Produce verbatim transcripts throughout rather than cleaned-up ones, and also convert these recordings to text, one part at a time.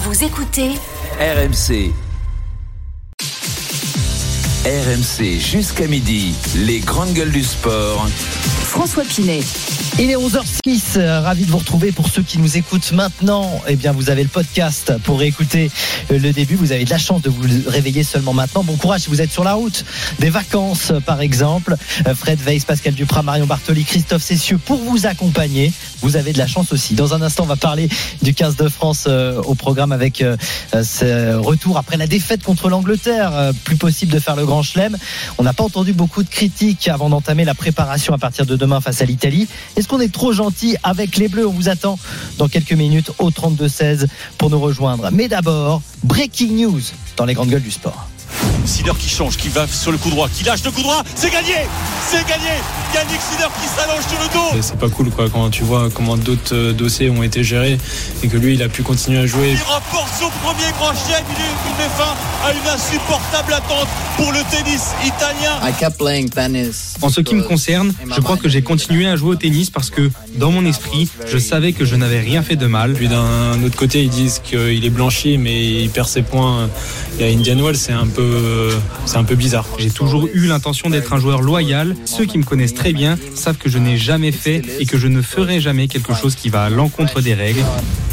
Vous écoutez R M C. R M C jusqu'à midi, les grandes gueules du sport. François Pinet. Il est onze heures six, ravi de vous retrouver. Pour ceux qui nous écoutent maintenant, eh bien vous avez le podcast pour réécouter le début. Vous avez de la chance de vous réveiller seulement maintenant. Bon courage si vous êtes sur la route, des vacances par exemple. Fred Weiss, Pascal Duprat, Marion Bartoli, Christophe Cessieux pour vous accompagner. Vous avez de la chance aussi. Dans un instant, on va parler du quinze de France euh, au programme avec euh, ce retour après la défaite contre l'Angleterre. Euh, plus possible de faire le grand chelem. On n'a pas entendu beaucoup de critiques avant d'entamer la préparation à partir de demain face à l'Italie. Est-ce qu'on est trop gentil avec les Bleus? On vous attend dans quelques minutes au trente-deux seize pour nous rejoindre. Mais d'abord, breaking news dans les grandes gueules du sport. Sinner qui change, qui va sur le coup droit, qui lâche le coup droit, c'est gagné, c'est gagné. Yannick Sinner qui s'allonge sur le dos. C'est pas cool quoi quand tu vois comment d'autres euh, dossiers ont été gérés et que lui il a pu continuer à jouer. Il remporte son premier grand chelem, il met fin à une insupportable attente pour le tennis italien. I kept playing tennis. En ce qui me concerne, je crois que j'ai continué à jouer au tennis parce que dans mon esprit, je savais que je n'avais rien fait de mal. Puis d'un autre côté, ils disent qu'il est blanchi mais il perd ses points à Indian Wells, c'est un peu c'est un peu bizarre. J'ai toujours eu l'intention d'être un joueur loyal. Ceux qui me connaissent très bien savent que je n'ai jamais fait et que je ne ferai jamais quelque chose qui va à l'encontre des règles.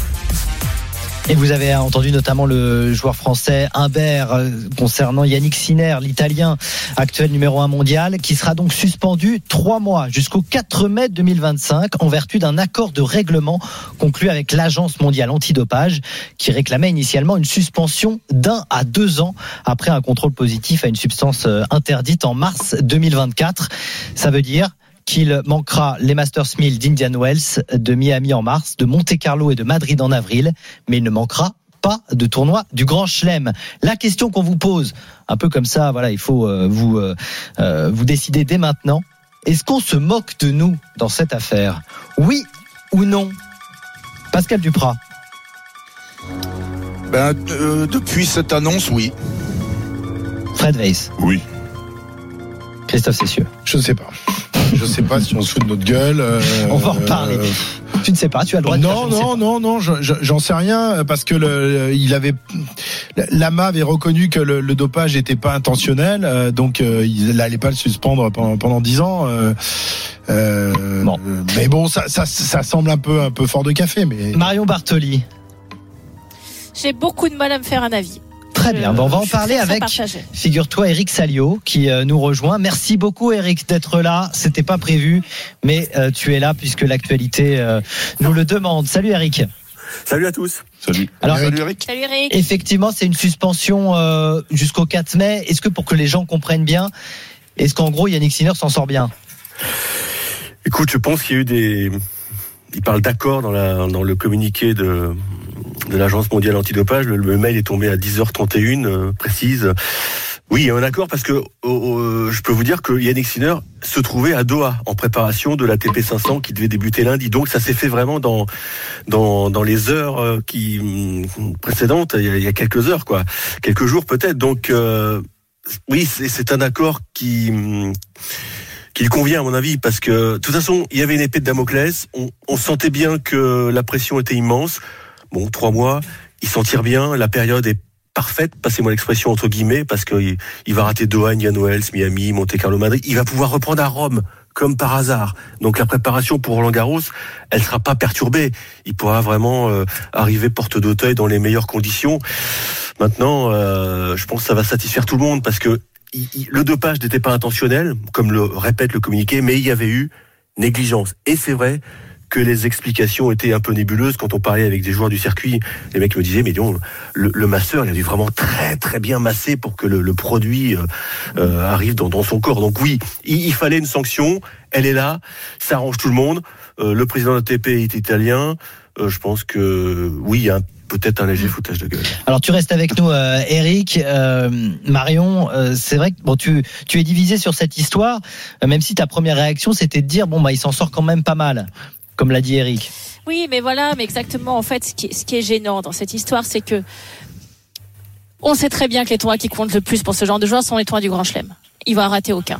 Et vous avez entendu notamment le joueur français Humbert euh, concernant Yannick Sinner, l'Italien actuel numéro un mondial, qui sera donc suspendu trois mois jusqu'au quatre mai deux mille vingt-cinq en vertu d'un accord de règlement conclu avec l'Agence mondiale antidopage qui réclamait initialement une suspension d'un à deux ans après un contrôle positif à une substance interdite en mars deux mille vingt-quatre. Ça veut dire qu'il manquera les Masters mille d'Indian Wells, de Miami en mars, de Monte-Carlo et de Madrid en avril, mais il ne manquera pas de tournoi du Grand Chelem. La question qu'on vous pose, un peu comme ça, voilà, il faut euh, vous euh, vous décider dès maintenant. Est-ce qu'on se moque de nous dans cette affaire? Oui ou non? Pascal Duprat. Ben, euh, depuis cette annonce, oui. Fred Weiss. Oui. Christophe Cessieux. Je ne sais pas. Je ne sais pas si on se fout de notre gueule. Euh, on va en parler. Euh, tu ne sais pas, tu as le droit de non, dire. Non, non, non, non, j'en sais rien parce que le, il avait, l'A M A avait reconnu que le, le dopage n'était pas intentionnel, euh, donc euh, il n'allait pas le suspendre pendant pendant dix ans. Euh, euh, bon. Mais bon, ça, ça, ça semble un peu un peu fort de café. Mais Marion Bartoli. J'ai beaucoup de mal à me faire un avis. Très bien, bon, on va en parler avec, figure-toi, Eric Salio qui euh, nous rejoint. Merci beaucoup Eric d'être là, c'était pas prévu, mais euh, tu es là puisque l'actualité euh, nous le demande. Salut Eric. Salut à tous. Salut. Alors, Salut Eric. Salut Eric. Effectivement, c'est une suspension euh, jusqu'au quatre mai. Est-ce que pour que les gens comprennent bien, est-ce qu'en gros Yannick Sinner s'en sort bien? Écoute, je pense qu'il y a eu des... Il parle d'accord dans, la, dans le communiqué de... de l'Agence mondiale antidopage. Le, le mail est tombé à dix heures trente et une euh, précise. Oui, il y a un accord parce que euh, je peux vous dire que Yannick Sinner se trouvait à Doha en préparation de l'A T P cinq cents qui devait débuter lundi. Donc ça s'est fait vraiment dans dans dans les heures euh, qui euh, précédentes, il y, a, il y a quelques heures quoi, quelques jours peut-être. Donc euh, oui, c'est, c'est un accord qui euh, qui lui convient à mon avis parce que de toute façon, il y avait une épée de Damoclès, on, on sentait bien que la pression était immense. Bon, trois mois, il s'en tire bien, la période est parfaite, passez-moi l'expression entre guillemets, parce qu'il il va rater Doha, Indian Wells, Miami, Monte-Carlo, Madrid, il va pouvoir reprendre à Rome, comme par hasard. Donc la préparation pour Roland-Garros, elle sera pas perturbée. Il pourra vraiment euh, arriver porte d'Auteuil dans les meilleures conditions. Maintenant, euh, je pense que ça va satisfaire tout le monde, parce que il, il, le dopage n'était pas intentionnel, comme le répète le communiqué, mais il y avait eu négligence. Et c'est vrai que les explications étaient un peu nébuleuses quand on parlait avec des joueurs du circuit. Les mecs me disaient, mais disons, le, le masseur, il a dû vraiment très très bien masser pour que le, le produit euh, euh, arrive dans, dans son corps. Donc oui, il, il fallait une sanction, elle est là, ça arrange tout le monde. Euh, le président de l'A T P est italien. Euh, je pense que oui, il y a un peut-être un léger foutage de gueule. Alors tu restes avec nous, euh, Eric. Euh, Marion, euh, c'est vrai que bon, tu, tu es divisé sur cette histoire, euh, même si ta première réaction c'était de dire bon bah il s'en sort quand même pas mal, comme l'a dit Eric. Oui, mais voilà, mais exactement. En fait, ce qui est, ce qui est gênant dans cette histoire, c'est que on sait très bien que les tournois qui comptent le plus pour ce genre de joueurs sont les tournois du Grand Chelem. Il va en rater aucun.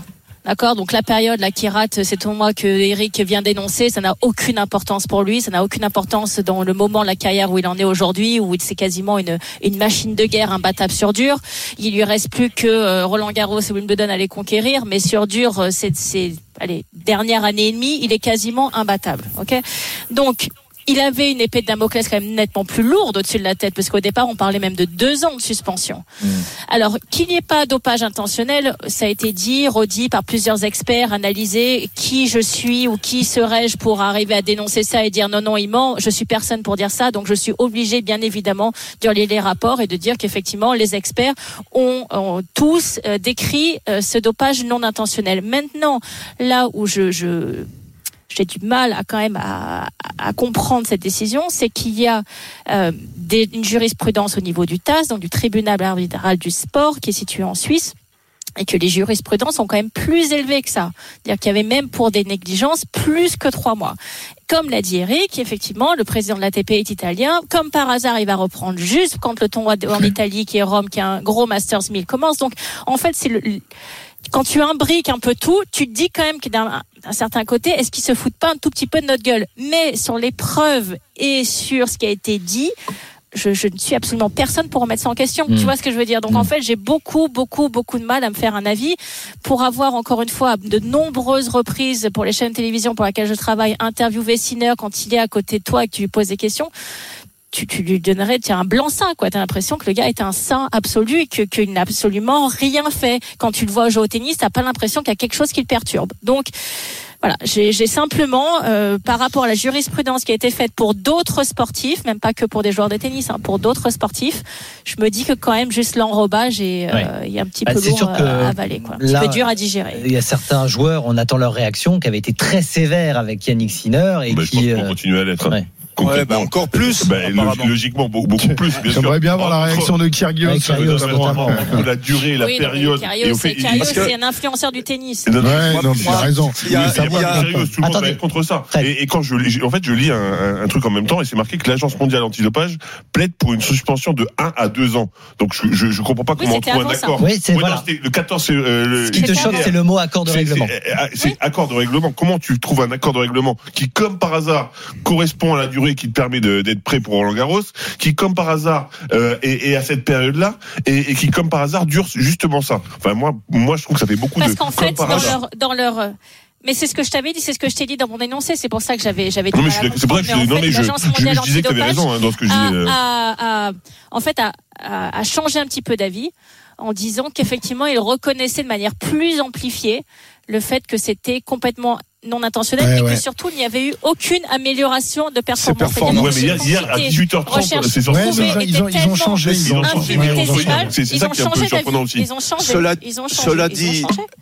D'accord, donc la période là qui rate, c'est ton mois que Eric vient d'énoncer, ça n'a aucune importance pour lui, ça n'a aucune importance dans le moment de la carrière où il en est aujourd'hui, où c'est quasiment une une machine de guerre imbattable sur dur. Il lui reste plus que euh, Roland Garros et Wimbledon à les conquérir, mais sur dur, euh, c'est c'est allez dernière année et demie, il est quasiment imbattable. Ok, donc il avait une épée de Damoclès quand même nettement plus lourde au-dessus de la tête, parce qu'au départ, on parlait même de deux ans de suspension. Mmh. Alors, qu'il n'y ait pas dopage intentionnel, ça a été dit, redit par plusieurs experts, analysé. Qui je suis ou qui serais-je pour arriver à dénoncer ça et dire non, non, il ment. Je suis personne pour dire ça, donc je suis obligée, bien évidemment, de lire les rapports et de dire qu'effectivement, les experts ont, ont tous euh, décrit euh, ce dopage non intentionnel. Maintenant, là où je... je j'ai du mal à quand même à, à comprendre cette décision, c'est qu'il y a euh, des, une jurisprudence au niveau du T A S, donc du tribunal arbitral du sport, qui est situé en Suisse, et que les jurisprudences sont quand même plus élevées que ça. C'est-à-dire qu'il y avait même pour des négligences plus que trois mois. Comme l'a dit Eric, effectivement, le président de l'A T P est italien. Comme par hasard, il va reprendre juste quand le tournoi en Italie, qui est Rome, qui est un gros Masters mille, commence. Donc, en fait, c'est le... quand tu imbriques un peu tout, tu te dis quand même que d'un, d'un certain côté, est-ce qu'ils se foutent pas un tout petit peu de notre gueule? Mais sur les preuves et sur ce qui a été dit, je, je ne suis absolument personne pour remettre ça en question. Mmh. Tu vois ce que je veux dire? Donc mmh. en fait, j'ai beaucoup, beaucoup, beaucoup de mal à me faire un avis. Pour avoir encore une fois de nombreuses reprises pour les chaînes de télévision pour lesquelles je travaille, interviewé Sinner quand il est à côté de toi et que tu lui poses des questions. Tu, tu lui donnerais tiens, un blanc-seing, quoi. T'as l'impression que le gars est un saint absolu et que, qu'il n'a absolument rien fait. Quand tu le vois jouer au tennis, t'as pas l'impression qu'il y a quelque chose qui le perturbe. Donc, voilà, j'ai, j'ai simplement, euh, par rapport à la jurisprudence qui a été faite pour d'autres sportifs, même pas que pour des joueurs de tennis, hein, pour d'autres sportifs, je me dis que quand même, juste l'enrobage, et, ouais. euh, il y a un petit bah, peu lourd euh, à avaler, quoi. Un là, petit peu dur à digérer. Il y a certains joueurs, on attend leur réaction, qui avait été très sévère avec Yannick Sinner et bah, qui je pense qu'on continue à l'être. Ouais. Ouais, bah encore plus. Bah, logiquement, beaucoup, beaucoup plus. Bien J'aimerais sûr. bien avoir la réaction de Kyrgios. Ouais, Kyrgios, notamment. La durée, la oui, période. Kyrgios, et au fait, Kyrgios, il... c'est un influenceur du tennis. Non, non, ouais, non, tu as raison. Il y a, il y a, il y a Kyrgios, tout le monde va être contre ça. Et, et quand je lis, en fait, je lis un, un, un truc en même temps, et c'est marqué que l'Agence mondiale antidopage plaide pour une suspension de un à deux ans. Donc, je, je, je comprends pas oui, comment on trouve un accord. Oui, c'est ouais, voilà. non, c'était le quatorze, c'est, euh, le, ce qui te choque, c'est le mot accord de c'est, règlement. C'est, c'est oui. accord de règlement. Comment tu trouves un accord de règlement qui, comme par hasard, correspond à la durée qui te permet de, d'être prêt pour Roland Garros, qui comme par hasard euh, est, est à cette période-là et, et qui comme par hasard dure justement ça. Enfin moi, moi je trouve que ça fait beaucoup Parce de. Parce qu'en fait, dans leur, dans leur, mais c'est ce que je t'avais dit, c'est ce que je t'ai dit dans mon énoncé. C'est pour ça que j'avais, j'avais. Non mais je, c'est pour ça que je, non mais je, je, je disais que tu avais raison hein, dans ce que je disais. A, a, a, en fait, a, a, a changé un petit peu d'avis en disant qu'effectivement, il reconnaissait de manière plus amplifiée le fait que c'était complètement non intentionnel ouais, et ouais. que surtout il n'y avait eu aucune amélioration de performance. performance. Ouais, mais hier, hier à dix-huit heures trente, c'est sorti. Ouais, ils, ont, ils ont changé. Ils ont changé. C'est ça qui est un peu surprenant aussi. Ils ont changé. Cela, ils ont changé. Cela dit,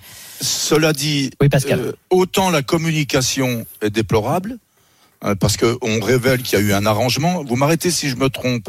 cela dit, oui, Pascal. Euh, autant la communication est déplorable. Parce qu'on révèle qu'il y a eu un arrangement. Vous m'arrêtez si je me trompe,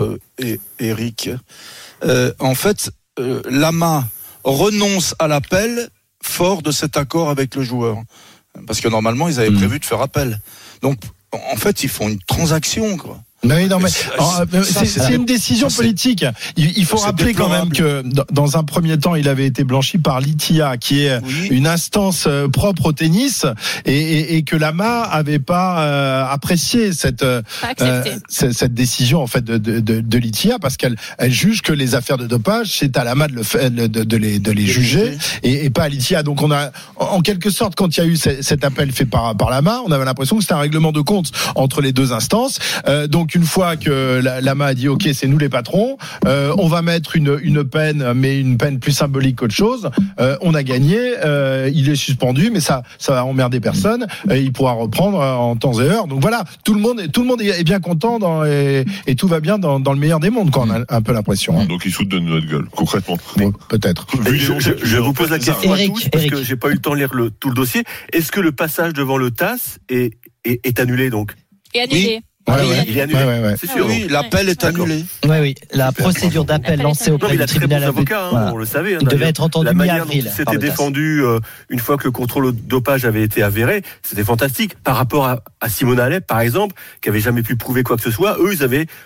Eric. Euh, en fait, euh, l'A M A renonce à l'appel fort de cet accord avec le joueur. Parce que normalement, ils avaient mmh. prévu de faire appel. Donc, en fait, ils font une transaction, quoi. Non, non, mais alors, c'est, c'est une décision politique. Il, il faut rappeler quand même que dans un premier temps, il avait été blanchi par l'I T I A, qui est oui. une instance propre au tennis, et, et, et que l'A M A avait pas euh, apprécié cette euh, cette décision en fait de, de, de, de l'I T I A, parce qu'elle elle juge que les affaires de dopage, c'est à l'A M A de, le fait, de, de les de les juger et, et pas à l'I T I A. Donc on a en quelque sorte, quand il y a eu cet appel fait par par l'A M A, on avait l'impression que c'était un règlement de compte entre les deux instances. Euh, donc une fois que l'A M A a dit ok, c'est nous les patrons, euh, on va mettre une une peine, mais une peine plus symbolique qu'autre chose. Euh, on a gagné, euh, il est suspendu, mais ça ça va emmerder personne. Euh, il pourra reprendre en temps et heure. Donc voilà, tout le monde tout le monde est bien content dans, et, et tout va bien dans, dans le meilleur des mondes, quand on a un peu l'impression. Hein. Donc ils foutent de notre gueule, concrètement. Bon, peut-être. Je, je, je vous pose la question Eric, à tous parce Eric. que j'ai pas eu le temps de lire le, tout le dossier. Est-ce que le passage devant le T A S est est, est annulé donc? Et annulé. Oui. Ouais, ouais. Il est annulé. Ouais, ouais, ouais. C'est sûr. Ah oui, l'appel est annulé. Oui, oui. La procédure d'appel lancée auprès du tribunal avocat, hein, voilà. on le savait. Hein, il devait être entendu mi-avril. C'était défendu euh, une fois que le contrôle de dopage avait été avéré. C'était fantastique. Par rapport à, à Simona Halep, par exemple, qui avait jamais pu prouver quoi que ce soit, eux, ils avaient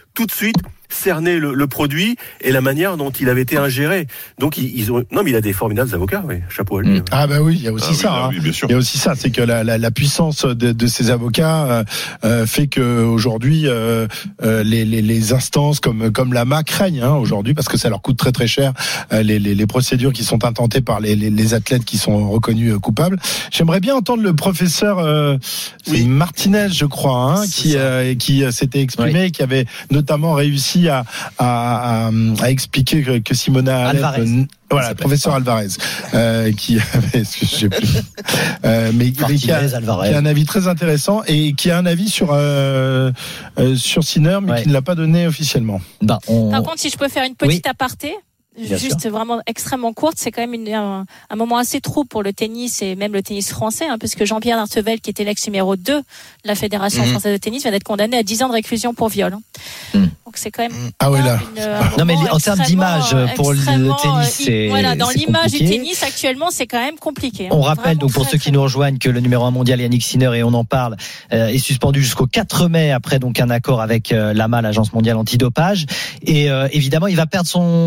tout de suite cerner le, le produit et la manière dont il avait été ingéré. Donc ils, ils ont non mais il a des formidables avocats, oui, chapeau à lui. Mmh. Ah bah oui, il y a aussi ah, ça. Oui, hein. oui, bien sûr. Il y a aussi ça, c'est que la, la, la puissance de, de ces avocats euh, euh, fait que aujourd'hui euh, euh, les, les, les instances comme comme l'A M A craignent hein, aujourd'hui parce que ça leur coûte très très cher euh, les, les, les procédures qui sont intentées par les, les, les athlètes qui sont reconnus euh, coupables. J'aimerais bien entendre le professeur euh, oui. Martinez, je crois, hein, qui euh, qui s'était exprimé, oui. qui avait notamment réussi à, à À, à, à expliquer que, que Simona Alep, Alvarez. Voilà, professeur Alvarez, euh, qui avait, je sais plus, euh, mais, mais qui, a, qui a un avis très intéressant et qui a un avis sur euh, euh, sur Sinner, mais ouais. qui ne l'a pas donné officiellement. Ben, on... Par contre, si je peux faire une petite oui. aparté. Bien juste sûr. Vraiment extrêmement courte, c'est quand même une, un, un moment assez trouble pour le tennis et même le tennis français, hein, parce que Jean-Pierre Dartevel, qui était l'ex numéro deux de la Fédération mmh. française de tennis, vient d'être condamné à dix ans de réclusion pour viol. Hein. Mmh. Donc c'est quand même ah oui, là. Une, non mais en termes d'image pour le tennis, c'est voilà, dans c'est l'image compliqué. Du tennis actuellement, c'est quand même compliqué. Hein. On rappelle donc pour ceux qui nous rejoignent que le numéro un mondial Yannick Sinner, et on en parle, euh, est suspendu jusqu'au quatre mai après donc un accord avec euh, l'A M A, l'agence mondiale antidopage, et euh, évidemment il va perdre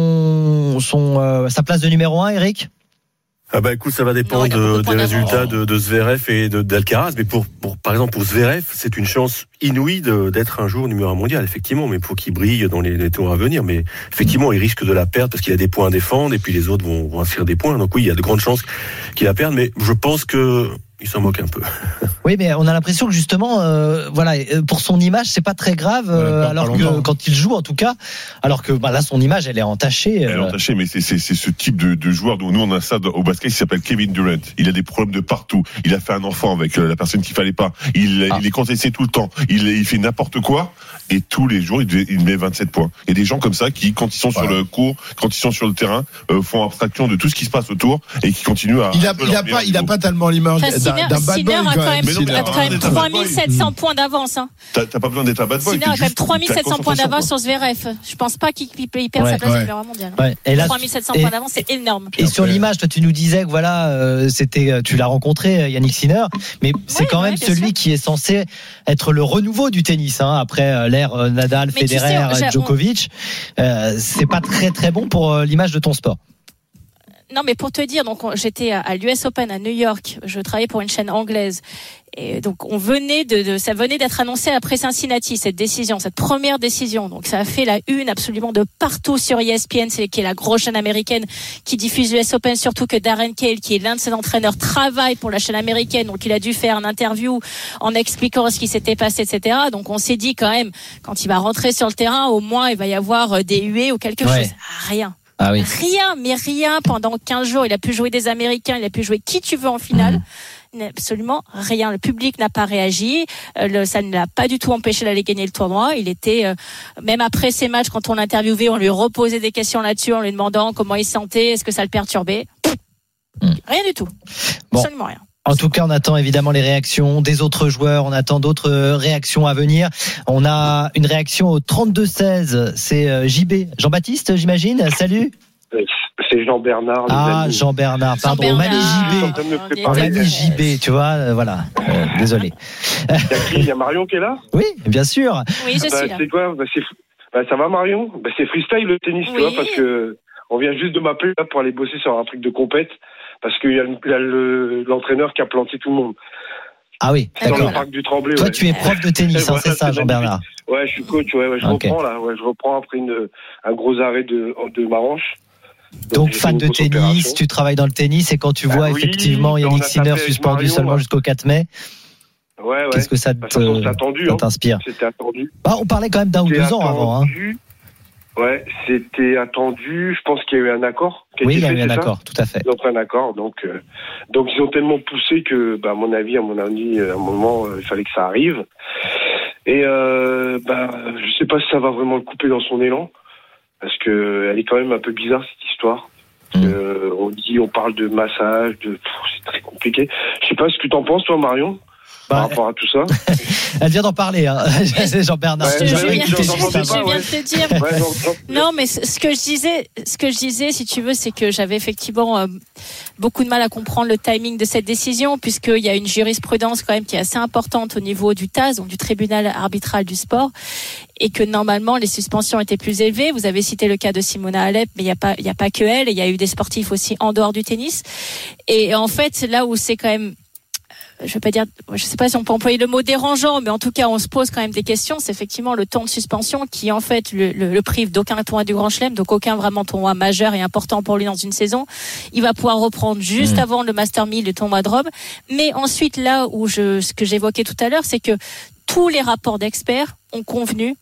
son son euh, sa place de numéro un, Eric. Ah bah écoute, ça va dépendre non, de, des résultats de, de Zverev et de, d'Alcaraz, mais pour, pour par exemple pour Zverev, c'est une chance inouïe de, d'être un jour numéro un mondial, effectivement, mais pour qu'il brille dans les, les tours à venir. Mais effectivement, il risque de la perdre parce qu'il a des points à défendre et puis les autres vont, vont inscrire des points. Donc oui, il y a de grandes chances qu'il la perde, mais je pense que il s'en moque un peu. Oui, mais on a l'impression que justement, euh, voilà, pour son image, c'est pas très grave, euh, ouais, alors que longtemps. Quand il joue, en tout cas, alors que bah, là, son image, elle est entachée. Euh... Elle est entachée, mais c'est, c'est, c'est ce type de, de joueur dont nous on a ça au basket qui s'appelle Kevin Durant. Il a des problèmes de partout. Il a fait un enfant avec la personne qu'il fallait pas. Il, ah. il est contesté tout le temps. Il, il fait n'importe quoi et tous les jours, il, il met vingt-sept points. Il y a des gens comme ça qui, quand ils sont voilà. sur le court, quand ils sont sur le terrain, euh, font abstraction de tout ce qui se passe autour et qui continuent à. Il a, il a pas, il a pas tellement l'image d'un, d'un bad boy. Quand même, il a quand même trois mille sept cents points d'avance. Hein. T'as, t'as pas besoin d'être un bad boy. Sinner a quand même trois mille sept cents points d'avance sur Zverev. Je pense pas qu'il, qu'il perd ouais, sa place ouais. de numéro un mondial. Ouais. Et là, trois mille sept cents points d'avance, c'est énorme. Et sur l'image, toi, tu nous disais que voilà, euh, c'était, tu l'as rencontré, Yannick Sinner, mais c'est ouais, quand même ouais, celui sûr. Qui est censé être le renouveau du tennis, hein, après l'ère Nadal, mais Federer, tu sais, Djokovic. Euh, c'est pas très très bon pour l'image de ton sport. Non, mais pour te dire, donc j'étais à l'U S Open à New York. Je travaillais pour une chaîne anglaise, et donc on venait de, de ça venait d'être annoncé après Cincinnati, cette décision, cette première décision. Donc ça a fait la une absolument de partout sur E S P N, c'est qui est la grosse chaîne américaine qui diffuse l'U S Open. Surtout que Darren Cahill, qui est l'un de ses entraîneurs, travaille pour la chaîne américaine. Donc il a dû faire une interview en expliquant ce qui s'était passé, et cetera. Donc on s'est dit quand même, quand il va rentrer sur le terrain, au moins il va y avoir des huées ou quelque ouais. chose. Rien. Ah oui. Rien, mais rien pendant quinze jours. Il a pu jouer des Américains, il a pu jouer qui tu veux en finale. Mmh. Absolument rien. Le public n'a pas réagi. Euh, le, ça ne l'a pas du tout empêché d'aller gagner le tournoi. Il était, euh, même après ces matchs, quand on l'interviewait, on lui reposait des questions là-dessus en lui demandant comment il se sentait, est-ce que ça le perturbait. Mmh. Rien du tout. Bon. Absolument rien. En tout cas, on attend évidemment les réactions des autres joueurs. On attend d'autres réactions à venir. On a une réaction au trente-deux seize. C'est J B. Jean-Baptiste, j'imagine. Salut. C'est Jean-Bernard. Ah, Jean-Bernard. Pardon. On m'a mis J B. On m'a mis J B, tu vois. Euh, voilà. Euh, désolé. Il y a qui ? Il y a Marion qui est là ? Oui, bien sûr. Oui, je bah, suis là. C'est quoi ? bah, c'est... Bah, ça va, Marion ? bah, C'est freestyle le tennis, oui. Tu vois, parce que on vient juste de m'appeler là pour aller bosser sur un truc de compète. Parce qu'il y a, il y a le, l'entraîneur qui a planté tout le monde. Ah oui, dans d'accord. le parc du Tremblay. Toi, ouais. tu es prof de tennis, hein, voilà, c'est ça, Jean-Bernard. Ouais, je suis coach, ouais, ouais je okay. reprends là. Ouais, je reprends après une, un gros arrêt de, de ma hanche. Donc, Donc fan de tennis, opération. Tu travailles dans le tennis et quand tu bah vois oui, effectivement Yannick Sinner suspendu Marion, seulement là. Jusqu'au quatre mai. Ouais, ouais. Qu'est-ce que ça, te, façon, attendu, ça t'inspire ? hein. C'était attendu. Bah, on parlait quand même d'un ou deux attendu. ans avant. Hein. Ouais, c'était attendu. Je pense qu'il y a eu un accord. Oui, il y a fait, eu un accord, ça tout à fait. Ils ont pris un accord, donc euh, donc ils ont tellement poussé que, bah, à mon avis, à mon avis, à un moment, euh, il fallait que ça arrive. Et euh, bah, je sais pas si ça va vraiment le couper dans son élan, parce que elle est quand même un peu bizarre cette histoire. Mmh. Euh, on dit, on parle de massage, de, pff, c'est très compliqué. Je sais pas ce que t'en penses, toi, Marion. par Bah, rapport à tout ça. Elle vient d'en parler, hein. Jean-Bernard. Ouais, Je, bah je oui, viens, j'en- de- j'en je pensais pas, viens ouais. de te dire. Ouais, non, non. Non, mais ce ce que je disais, ce que je disais, si tu veux, c'est que j'avais effectivement euh, beaucoup de mal à comprendre le timing de cette décision, puisqu'il y a une jurisprudence quand même qui est assez importante au niveau du T A S, donc du tribunal arbitral du sport, et que normalement les suspensions étaient plus élevées. Vous avez cité le cas de Simona Halep, mais il n'y a pas, il y a pas que elle, il y a eu des sportifs aussi en dehors du tennis. Et en fait, là où c'est quand même, je vais pas dire, je sais pas si on peut employer le mot dérangeant, mais en tout cas, on se pose quand même des questions. C'est effectivement le temps de suspension qui, en fait, le, le, le prive d'aucun tournoi du Grand Chelem, donc aucun vraiment tournoi majeur et important pour lui dans une saison. Il va pouvoir reprendre juste mmh. avant le Master mille, le tournoi de Rome. Mais ensuite, là où je, ce que j'évoquais tout à l'heure, c'est que tous les rapports d'experts ont convenu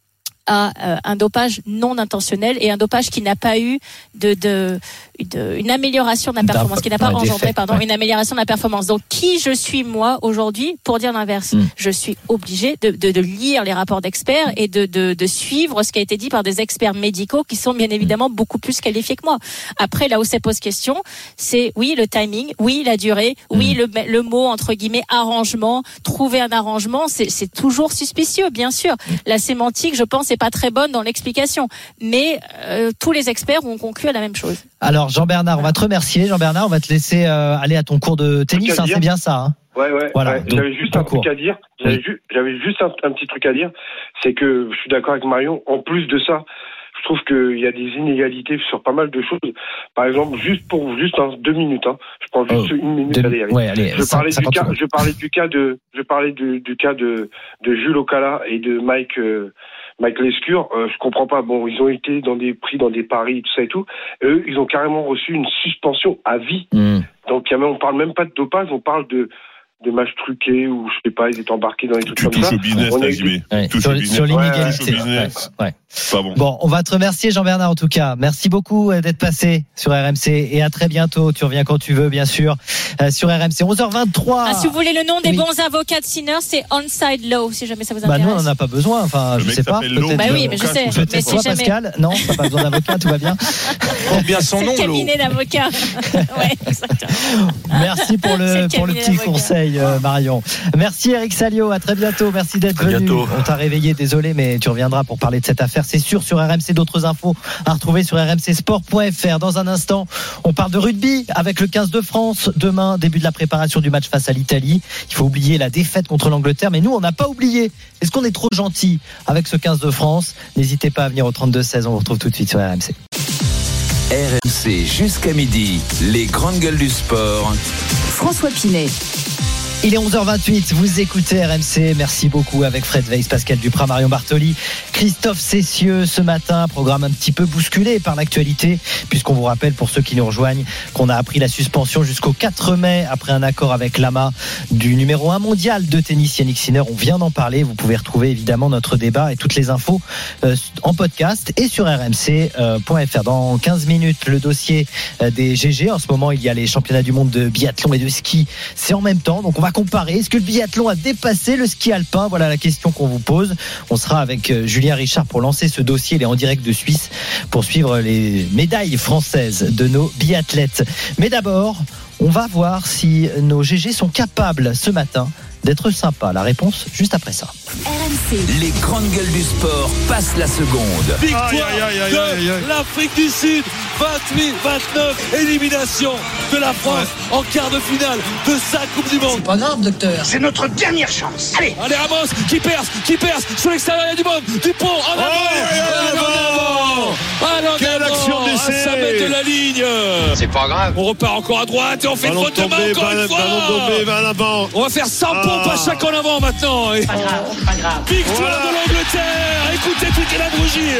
à euh, un dopage non intentionnel et un dopage qui n'a pas eu de, de, de une amélioration de la performance, qui n'a pas ouais, engendré faits, pardon ouais. une amélioration de la performance. Donc qui je suis moi aujourd'hui pour dire l'inverse? mm. Je suis obligé de, de, de lire les rapports d'experts et de, de, de suivre ce qui a été dit par des experts médicaux qui sont bien évidemment beaucoup plus qualifiés que moi. Après, là où ça pose question, c'est oui le timing, oui la durée, oui mm. le, le mot entre guillemets arrangement, trouver un arrangement, c'est, c'est toujours suspicieux, bien sûr. La sémantique, je pense, pas très bonne dans l'explication, mais euh, tous les experts ont conclu à la même chose. Alors Jean-Bernard, on va te remercier. Jean-Bernard, on va te laisser euh, aller à ton cours de tennis, hein, c'est bien ça. Hein ouais, ouais. Voilà, ouais. Donc, j'avais juste un cours. truc à dire. J'avais, oui. ju- j'avais juste un, un petit truc à dire, c'est que je suis d'accord avec Marion. En plus de ça, je trouve qu'il y a des inégalités sur pas mal de choses. Par exemple, juste pour juste hein, deux minutes, hein, je prends juste oh, une minute. Deux, allez, allez. Ouais, allez, je parlais cinq, du cas, je parlais du cas de, je parlais du, du cas de de Jules Ocala et de Mike. Euh, Mike Lescure, euh, je comprends pas. Bon, ils ont été dans des prix, dans des paris, tout ça et tout. Et eux, ils ont carrément reçu une suspension à vie. Mmh. Donc, y a même, on parle même pas de dopage, on parle de de matchs truqués ou je sais pas, ils étaient embarqués dans des trucs tu comme ça. Au business, on là, été... ouais. sur, sur l'inégalité. Ouais, ouais. Ouais. Pas bon. Bon, on va te remercier Jean-Bernard en tout cas. Merci beaucoup d'être passé sur R M C et à très bientôt. Tu reviens quand tu veux, bien sûr, euh, sur R M C. onze heures vingt-trois. Ah, si vous voulez le nom des oui. bons avocats de Sinner, c'est Onside Law, si jamais ça vous intéresse. Bah nous, on n'en a pas besoin. Enfin, le je sais pas. Bah oui, mais je sais. Mais si toi, jamais... Pascal, non, t'as pas besoin d'avocat, tout va bien. Porte bien son c'est nom, le cabinet d'avocats. Ouais, exactement. Merci pour le, le pour le petit d'avocat. conseil, euh, Marion. Merci Eric Salio, à très bientôt. Merci d'être à venu. Bientôt. On t'a réveillé, désolé, mais tu reviendras pour parler de cette affaire. C'est sûr sur R M C. D'autres infos à retrouver sur r m c sport point f r. Dans un instant, on parle de rugby avec le quinze de France. Demain, début de la préparation du match face à l'Italie. Il faut oublier la défaite contre l'Angleterre, mais nous, on n'a pas oublié. Est-ce qu'on est trop gentil avec ce quinze de France? N'hésitez pas à venir au trente-deux seize. On vous retrouve tout de suite sur R M C. R M C jusqu'à midi, les grandes gueules du sport. François Pinet. Il est onze heures vingt-huit, vous écoutez R M C, merci beaucoup avec Fred Weiss, Pascal Duprat, Marion Bartoli, Christophe Cessieux ce matin, programme un petit peu bousculé par l'actualité, puisqu'on vous rappelle pour ceux qui nous rejoignent qu'on a appris la suspension jusqu'au quatre mai après un accord avec l'A M A du numéro un mondial de tennis Yannick Sinner. On vient d'en parler, vous pouvez retrouver évidemment notre débat et toutes les infos euh, en podcast et sur r m c point f r. Dans quinze minutes, le dossier euh, des G G. En ce moment, il y a les championnats du monde de biathlon et de ski, c'est en même temps, donc on va comparer. Est-ce que le biathlon a dépassé le ski alpin? Voilà la question qu'on vous pose. On sera avec Julien Richard pour lancer ce dossier. Il est en direct de Suisse pour suivre les médailles françaises de nos biathlètes. Mais d'abord, on va voir si nos G G sont capables ce matin d'être sympas. La réponse juste après ça. R M C. Les grandes gueules du sport passent la seconde. Victoire aïe, aïe, aïe, aïe, aïe, aïe. de l'Afrique du Sud, vingt-huit vingt-neuf, élimination de la France ouais. en quart de finale de sa Coupe du Monde. C'est pas grave, docteur. C'est notre dernière chance. Allez, allez Ramos qui perce, qui perce sur l'extérieur, il y a du monde, Dupont en avant, oh, en avant, quelle action d'essai, à cent mètres de la ligne. C'est pas grave. On repart encore à droite et on fait ballon une faute de main encore une fois. Tombé, vers l'avant. On va faire cent pompes ah. à chaque en avant maintenant. C'est pas grave, c'est pas grave. Victoire voilà. de l'Angleterre. Écoutez Piquet la rougir.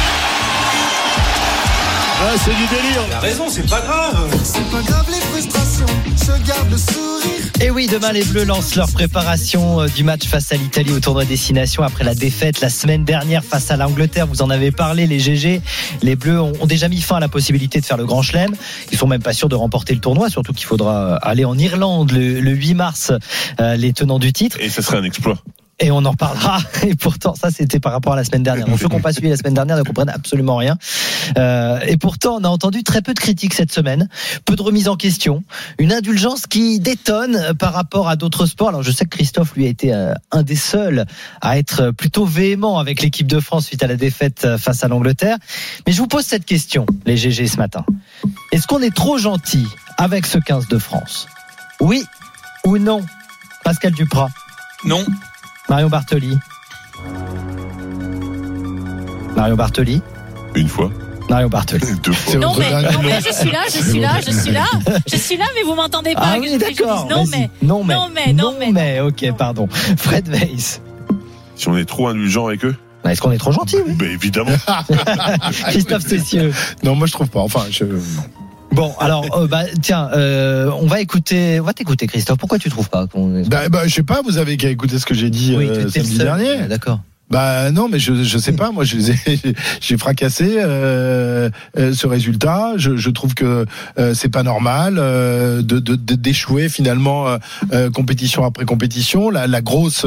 Ah, c'est du délire. Il a raison, c'est pas grave. C'est pas grave les frustrations, je garde le sourire. Et oui, demain les Bleus lancent leur préparation du match face à l'Italie au tournoi Destination après la défaite la semaine dernière face à l'Angleterre. Vous en avez parlé, les G G. Les Bleus ont déjà mis fin à la possibilité de faire le Grand Chelem. Ils sont même pas sûrs de remporter le tournoi, surtout qu'il faudra aller en Irlande le, le huit mars, euh, les tenants du titre. Et ce serait un exploit. Et on en parlera. Et pourtant, ça, c'était par rapport à la semaine dernière. Donc, ceux qui n'ont pas suivi la semaine dernière ne comprennent absolument rien. Euh, et pourtant, on a entendu très peu de critiques cette semaine. Peu de remises en question. Une indulgence qui détonne par rapport à d'autres sports. Alors, je sais que Christophe, lui, a été euh, un des seuls à être plutôt véhément avec l'équipe de France suite à la défaite face à l'Angleterre. Mais je vous pose cette question, les G G, ce matin. Est-ce qu'on est trop gentil avec ce quinze de France ? Oui ou non ? Pascal Duprat ? Non. Marion Bartoli. Marion Bartoli. Une fois. Marion Bartoli. Deux fois. Non mais, non mais je suis là, je suis là, je suis là, je suis là, mais vous m'entendez pas. Ah que oui, je- d'accord. je dise non Vas-y. mais, non mais, non mais, non mais. mais, ok, pardon. Fred Weiss. Si on est trop indulgent avec eux. Est-ce qu'on est trop gentil, oui? Ben évidemment. Christophe Cessieux. Non, moi je trouve pas. Enfin, je. Bon, alors, euh, bah, tiens, euh, on va écouter, on va t'écouter, Christophe. Pourquoi tu trouves pas qu'on... Bah, bah, je sais pas. Vous avez qu'à écouter ce que j'ai dit Oui, euh, tu étais le samedi seul. dernier. Ouais, d'accord. Bah non, mais je je sais pas. Moi, je les ai, j'ai fracassé euh, euh, ce résultat. Je, je trouve que euh, c'est pas normal euh, de, de, de d'échouer finalement euh, euh, compétition après compétition. La, la grosse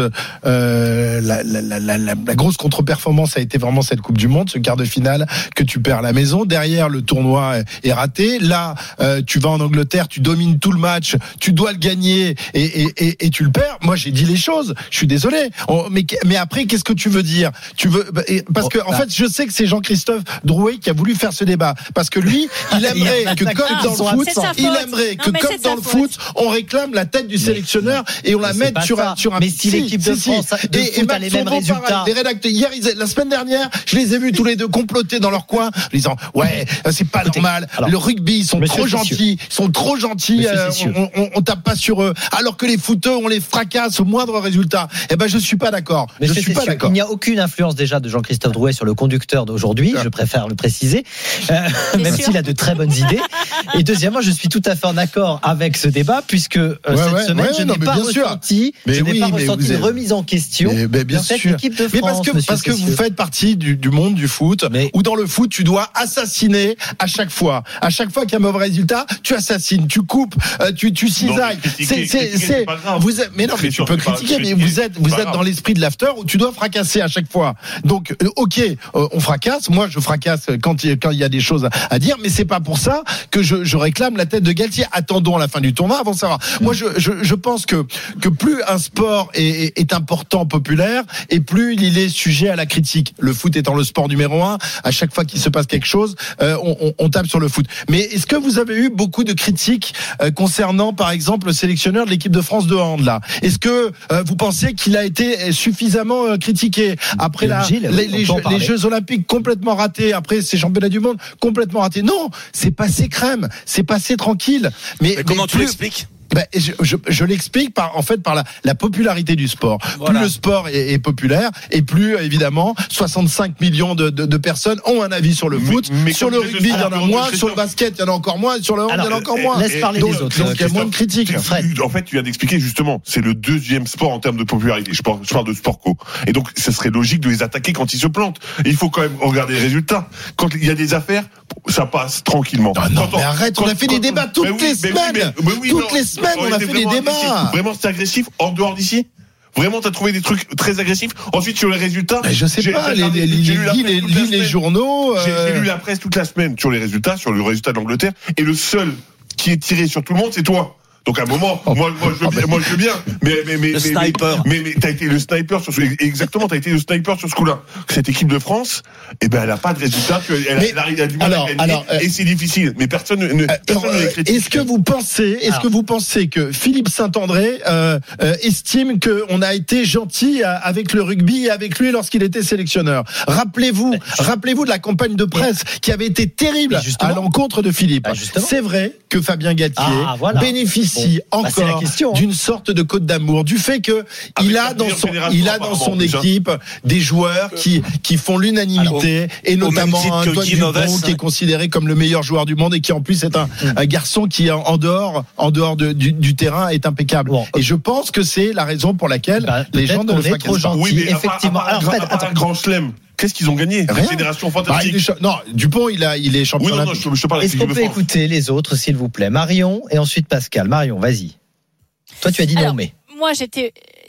euh, la, la, la, la, la grosse contre-performance a été vraiment cette Coupe du Monde, ce quart de finale que tu perds à la maison. Derrière, le tournoi est raté. Là, euh, tu vas en Angleterre, tu domines tout le match, tu dois le gagner et et, et, et tu le perds. Moi, j'ai dit les choses. Je suis désolé. On, mais mais après, qu'est-ce que tu veux dire? Tu veux parce que en fait, je sais que c'est Jean-Christophe Drouet qui a voulu faire ce débat parce que lui, il aimerait que comme dans le foot, il aimerait que comme dans le foot, on réclame la tête du sélectionneur et on la mette sur un sur un. Mais si l'équipe de France de foot a les mêmes résultats, les rédacteurs hier, la semaine dernière, je les ai vus tous les deux comploter dans leur coin, en disant ouais, c'est pas normal. Le rugby, ils sont trop gentils, ils sont trop gentils. On, on, on tape pas sur eux, alors que les footeux, on les fracasse au moindre résultat. Eh ben, je suis pas d'accord. Je suis pas d'accord. Il n'y a aucune influence déjà de Jean-Christophe Drouet sur le conducteur d'aujourd'hui, je préfère le préciser, euh, même sûr. s'il a de très bonnes idées. Et deuxièmement, je suis tout à fait en accord avec ce débat, puisque euh, ouais, cette ouais, semaine, ouais, je non, n'ai mais pas bien sûr. ressenti, Mais je n'ai oui, pas mais ressenti vous une êtes- remise en question Mais, mais bien de cette sûr. équipe de France. Mais parce que monsieur parce que vous Cessieux. faites partie du, du monde du foot, Mais- où dans le foot tu dois assassiner à chaque fois. À chaque fois qu'il y a un mauvais résultat, tu assassines, tu coupes, euh, tu tu cisailles. critiquer, C'est c'est critiquer, c'est c'est pas grave. vous êtes mais non mais C'est tu sûr, peux c'est pas- critiquer, mais critiquer, vous êtes c'est vous pas êtes grave. dans l'esprit de l'after où tu dois fracasser à chaque fois. Donc euh, ok, euh, on fracasse. Moi je fracasse quand il y a- quand il y a des choses à dire, mais c'est pas pour ça que je, je réclame la tête de Galtier. Attendons à la fin du tournoi avant de savoir. Moi je je, je pense que que plus un sport est, est, est important, populaire, et plus il est sujet à la critique. Le foot étant le sport numéro un, à chaque fois qu'il se passe quelque chose, euh, on, on, on tape sur le foot. Mais est-ce que vous avez eu beaucoup de critiques euh, concernant, par exemple, le sélectionneur de l'équipe de France de hand là? Est-ce que euh, vous pensez qu'il a été suffisamment euh, critiqué après la, Gilles, les, oui, les, on peut en jeux, parler. les Jeux Olympiques complètement ratés, après ces championnats du monde complètement ratés? Non, c'est passé crème, c'est passé tranquille. Mais, Mais comment mais tu plus- l'expliques? Ben, je, je, je l'explique par en fait par la, la popularité du sport. Voilà. Plus le sport est, est populaire, et plus évidemment soixante-cinq millions de, de, de personnes ont un avis sur le Mais- foot. mais Sur comme le je- rugby, il y en a alors, moins. je- Sur le basket, il y en a encore moins. Sur le hand, il y en a Alors, encore eh, moins. laisse parler donc, les autres. donc il y a moins de critiques. Tu- Fred. En fait, tu viens d'expliquer justement, c'est le deuxième sport en termes de popularité. Je parle, je parle de sport co. Et donc, ce serait logique de les attaquer quand ils se plantent. Et il faut quand même regarder les résultats. Quand il y a des affaires, ça passe tranquillement. Ah non, Quand mais arrête, on a fait des débats toutes mais oui, les mais oui, semaines. mais- mais oui, Toutes non, les semaines, on a était fait des vraiment débats. agressif. Vraiment, c'était agressif en dehors d'ici. Vraiment, t'as trouvé des trucs très agressifs. Ensuite, sur les résultats. Mais je sais j'ai- pas, j'ai les, regardé- les, j'ai les, lu la lis presse les, toute la lis les semaine. journaux. J'ai euh, j'ai lu la presse toute la semaine sur les résultats, sur le résultat de l'Angleterre. Et le seul qui est tiré sur tout le monde, c'est toi. Donc à un moment, moi, moi je veux bien, moi je veux bien, mais mais mais Le mais, sniper. Mais mais t'as été le sniper sur ce, exactement, t'as été le sniper sur ce coup-là. Cette équipe de France, eh ben elle a pas de résultat, elle, elle, Mais, elle arrive à du mal alors, à gagner, alors, euh, et c'est difficile. Mais personne ne, personne ne les Euh, critique. Est-ce que vous pensez, est-ce Alors. que vous pensez que Philippe Saint-André euh, euh, estime qu'on a été gentil à- avec le rugby et avec lui lorsqu'il était sélectionneur? Rappelez-vous, rappelez-vous de la campagne de presse qui avait été terrible Mais justement. à l'encontre de Philippe. Bah, justement. C'est vrai que Fabien Galtier Ah, voilà. bénéficie Bon, bah, c'est la encore question, hein. d'une sorte de côte d'amour, du fait que Avec il la a dans meilleure son, génération, il a dans apparemment, son déjà. équipe des joueurs qui qui font l'unanimité et au même notamment titre un que Antoine Guy Dupont Novès, qui est hein. considéré comme le meilleur joueur du monde et qui en plus est un, un garçon qui en en dehors en dehors de- du, du terrain est impeccable. Bon. Et je pense que c'est la raison pour laquelle Bah, les peut-être gens ne le qu'on est trop fracassent pas. gentil. Oui, mais à part- effectivement. à part, Alors, Fred, à part attends. un grand chelem, qu'est-ce qu'ils ont gagné? Rien. La génération Bah, il fantastique. est cha- non, Dupont il a il est champion Oui, non, non, olympique. je, je te parle de Est-ce l'équipe qu'on de peut France. écouter les autres, s'il vous plaît? Marion et ensuite Pascal. Marion, vas-y. Toi, tu as dit non, Alors, mais. Moi, j'étais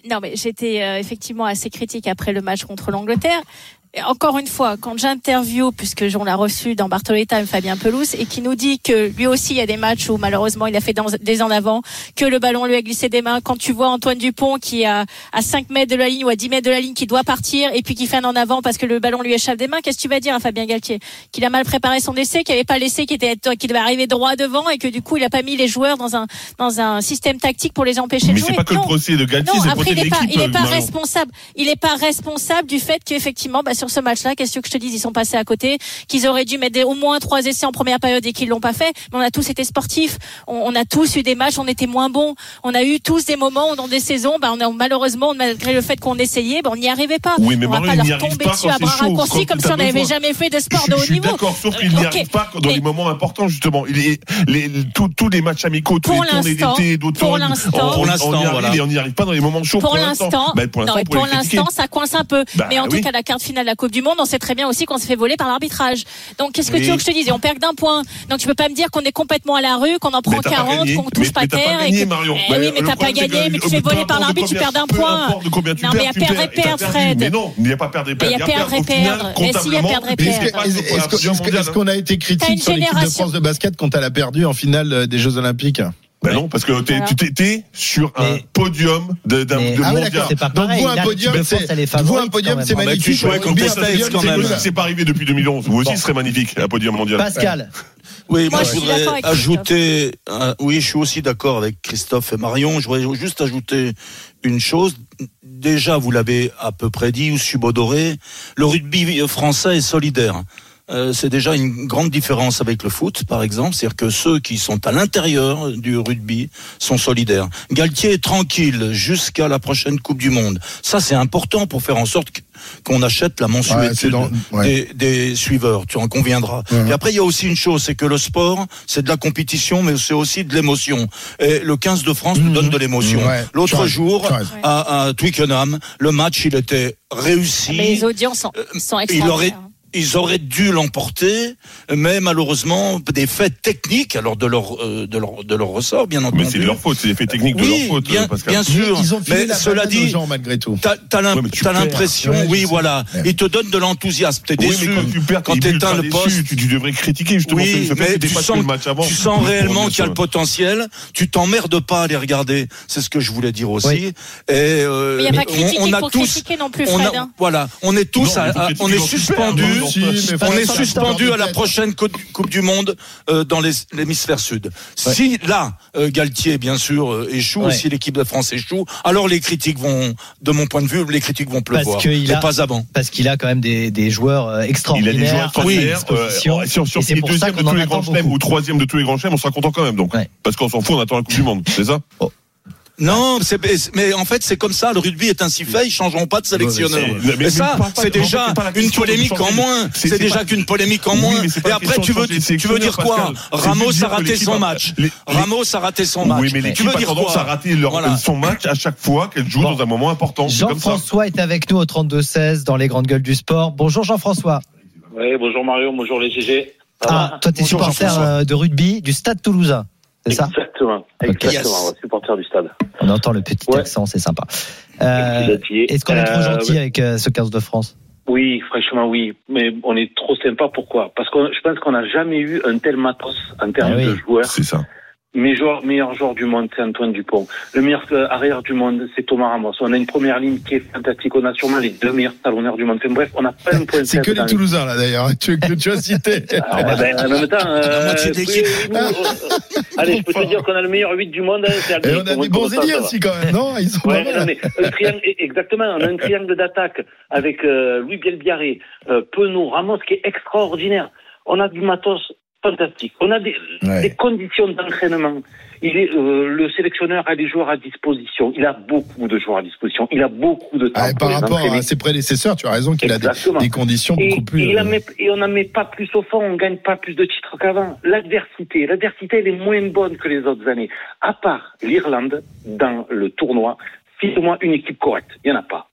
Non, mais j'étais euh, effectivement assez critique après le match contre l'Angleterre. Et encore une fois, quand j'interview, puisque on l'a reçu dans Bartholé Time, Fabien Pelouse, et qui nous dit que lui aussi, il y a des matchs où malheureusement il a fait dans, des en avant, que le ballon lui a glissé des mains. Quand tu vois Antoine Dupont qui est à, à cinq mètres de la ligne ou à dix mètres de la ligne, qui doit partir et puis qui fait un en avant parce que le ballon lui échappe des mains, qu'est-ce que tu vas dire à Fabien Galtier? Qu'il a mal préparé son essai, qu'il n'y avait pas l'essai qui était, qui devait arriver droit devant et que du coup il a pas mis les joueurs dans un, dans un système tactique pour les empêcher mais de jouer. Mais c'est pas que non. le procès de Galtier, non, c'est le après, procès de il est pas, l'équipe. il est pas Marion. responsable. Il est pas responsable du fait qu'effectivement, bah, sur ce match-là, qu'est-ce que je te dis, ils sont passés à côté, qu'ils auraient dû mettre des, au moins trois essais en première période et qu'ils l'ont pas fait. Mais on a tous été sportifs. On, on a tous eu des matchs, on était moins bons. On a eu tous des moments où dans des saisons, bah, on a, malheureusement, malgré le fait qu'on essayait, bah, on n'y arrivait pas. Oui, mais on va Marion, pas il n'y leur arrive tomber pas dessus quand à c'est bras chaud, raccourcis quand comme si t'as on n'avait besoin. jamais fait de sport je, de haut je suis niveau. d'accord, sauf qu'il n'y Euh, arrive okay. pas dans mais, les moments importants, justement. Il est, les, les, tous, tous les matchs amicaux, tous pour les tournées l'instant, d'été, d'automne, pour l'instant, on, pour l'instant, on y arrive, voilà. et on n'y arrive pas dans les moments chauds. Pour, Pour l'instant, ben, pour non, l'instant, mais pour l'instant, ça coince un peu. Bah, mais en oui. tout cas, la carte finale de la Coupe du Monde, on sait très bien aussi qu'on s'est fait voler par l'arbitrage. Donc, qu'est-ce que Oui. tu veux que je te dise? On perd d'un point. Donc, tu peux pas me dire qu'on est complètement à la rue, qu'on en prend Mais t'as pas quarante, gagné. qu'on touche Mais- pas mais t'as pas terre. gagné, et que... Marion. Eh Bah, oui, le mais t'as pas problème, c'est gagné, que mais tu peu fais voler importe par de l'arbitre, tu combien- perds d'un peu point. importe de combien tu Non, perds, mais il y a tu perdre perds, et perdre, t'as perdu. Fred. Mais non, il n'y a pas perdre et perdre. Il y a perdre et perdre. Mais si, il y a perdre et Est-ce perdre. que- est-ce- est-ce que- est-ce que- est-ce qu'on a été T'as critique une sur l'équipe de génération. France de basket quand elle a perdu en finale euh, des Jeux Olympiques? Ben non, parce que t'es- Voilà. tu t'étais sur un Mais- podium de, d'un, Mais- de Ah oui, mondial. d'accord. C'est pas Donc pareil. vous un Là, podium, l'équipe de France, c'est elle est vous un favorite, podium, quand c'est même. Ah, mais tu magnifique. jouais Au contre rugby, les un States, podium, quand c'est même. cool. C'est pas arrivé depuis deux mille onze. Vous aussi, Bon. ce serait magnifique, un podium mondial. Pascal, Oui, Moi, moi, je je suis d'accord voudrais avec ajouter. euh, oui, je suis aussi d'accord avec Christophe et Marion. Je voudrais juste ajouter une chose. Déjà, vous l'avez à peu près dit ou subodoré. Le rugby français est solidaire. Euh, c'est déjà une grande différence avec le foot, par exemple. C'est-à-dire que ceux qui sont à l'intérieur du rugby sont solidaires. Galtier est tranquille jusqu'à la prochaine Coupe du Monde. Ça, c'est important pour faire en sorte que- qu'on achète la Ouais, mensuétude c'est dans- ouais. des, des suiveurs. Tu en conviendras. Ouais. Et après, il y a aussi une chose, c'est que le sport, c'est de la compétition, mais c'est aussi de l'émotion. Et le quinze de France nous donne de l'émotion. Ouais. Tu L'autre as- jour, tu as raison. à, à Twickenham, le match, il était réussi. Mais les audiences sont, sont il extraordinaires. aurait, ils auraient dû l'emporter, mais malheureusement, des faits techniques, alors de leur, euh, de leur, de leur ressort, bien entendu. Mais c'est de leur faute, c'est les faits techniques de Oui, leur faute, bien, Pascal. bien sûr. Ils ont filé mais la cela banane aux dit, gens malgré tout. t'as, t'as, l'im- Ouais, mais tu t'as perds. l'impression, Ouais, je oui, sais. voilà. Ouais. Ils te donnent de l'enthousiasme. T'es Oui, déçu mais quand tu perds, quand t'es t'éteins ultra le déçu, poste. Tu, tu devrais critiquer justement Oui, ce fait mais que t'es tu pas sens, le match avant. tu sens Pour réellement revenir qu'il y a sur- le potentiel. Tu t'emmerdes pas à les regarder. C'est ce que je voulais dire aussi. Oui. Et euh, Mais il n'y a pas critiquer on, on a pour tous, critiquer non plus, on Fred. a- hein. voilà, on est tous, Non, à- mais faut à- critiquer on est quand tu perds, suspendu, non, non, Si, mais on pas est ça, suspendu ça, à la peut-être. prochaine co- Coupe du Monde euh, dans les- l'hémisphère sud. Si là, euh, Galtier bien sûr euh, échoue, Ouais. si l'équipe de France échoue, alors les critiques vont, de mon point de vue, les critiques vont pleuvoir. Parce qu'il Mais a- pas avant. parce qu'il a quand même des, des joueurs euh, Il a extraordinaires. des joueurs extraordinaires. à disposition. Euh, si on, si on Et c'est finit pour ça deuxième de qu'on tous en les attend grands chelems beaucoup. ou troisième de tous les grands chelems, on sera content quand même. Donc, Ouais. parce qu'on s'en fout, on attend la Coupe du Monde, c'est ça. Non, c'est, mais en fait, c'est comme ça. Le rugby est ainsi fait. Ils changeront pas de sélectionneur. Ouais, mais- mais- Et ça, mais parle pas- c'est en fait, déjà c'est pas la une question de polémique changer en de- moins. c'est- C'est c'est déjà pas- qu'une polémique en Oui, moins. mais c'est pas Et la après, question tu de veux, changer de tu veux dire sélectionneur, quoi? Pascal. C'est Ramos juste a dire que raté l'équipe son a- match. les- les- Ramos a raté son match. Oui, mais tu l'équipe veux a dire tendance quoi? à rater leur, Voilà. son match à chaque fois qu'elle joue Bon. dans un moment important. C'est comme ça. Jean-François est avec nous au trente-deux seize dans les grandes gueules du sport. Bonjour Jean-François. Oui, bonjour Mario, bonjour les G G. Ça Ah, va toi t'es Bonjour, supporter Jean-François. euh, de rugby du Stade Toulousain, c'est ça? Exactement, exactement, Yes. ouais, supporter du stade. On entend le petit Ouais. accent, c'est sympa. Euh, Gentil. est-ce qu'on est trop Euh, gentil avec euh, ce quinze de France? Oui, franchement oui, mais on est trop sympa, pourquoi? Parce que je pense qu'on n'a jamais eu un tel matos en termes Ah oui. de joueurs. C'est ça. Mes joueurs, meilleur joueur du monde, c'est Antoine Dupont. Le meilleur euh, arrière du monde, c'est Thomas Ramos. On a une première ligne qui est fantastique. On a sûrement les deux meilleurs talonneurs du monde. Enfin, bref, on a pas un point C'est que les Toulousains là d'ailleurs tu, que tu as cité. Ah, ben, en même temps, La euh, moitié de oui, l'équipe. oui, nous, euh, allez, je peux te dire qu'on a le meilleur huit du monde. hein, c'est Et Algérie, on a pour des moi, bons pour ça, ailiers ça va. aussi quand même, non? Ils sont Ouais, pas non, mal. mais un triangle, exactement, on a un triangle d'attaque avec euh, Louis Bielbiarré, euh, Penaud, Ramos qui est extraordinaire. On a du matos fantastique. On a des, Ouais. des conditions d'entraînement. Il est, euh, le sélectionneur a des joueurs à disposition. Il a beaucoup de joueurs à disposition. Il a beaucoup de temps. Ah, et pour par les rapport entraîner. à ses prédécesseurs, tu as raison qu'il a des, Exactement. des conditions Et, beaucoup plus. et, il en euh, met- et on n'en met pas plus au fond, on gagne pas plus de titres qu'avant. L'adversité, l'adversité, elle est moins bonne que les autres années. À part l'Irlande, dans le tournoi, cite-moi une équipe correcte. Il n'y en a pas.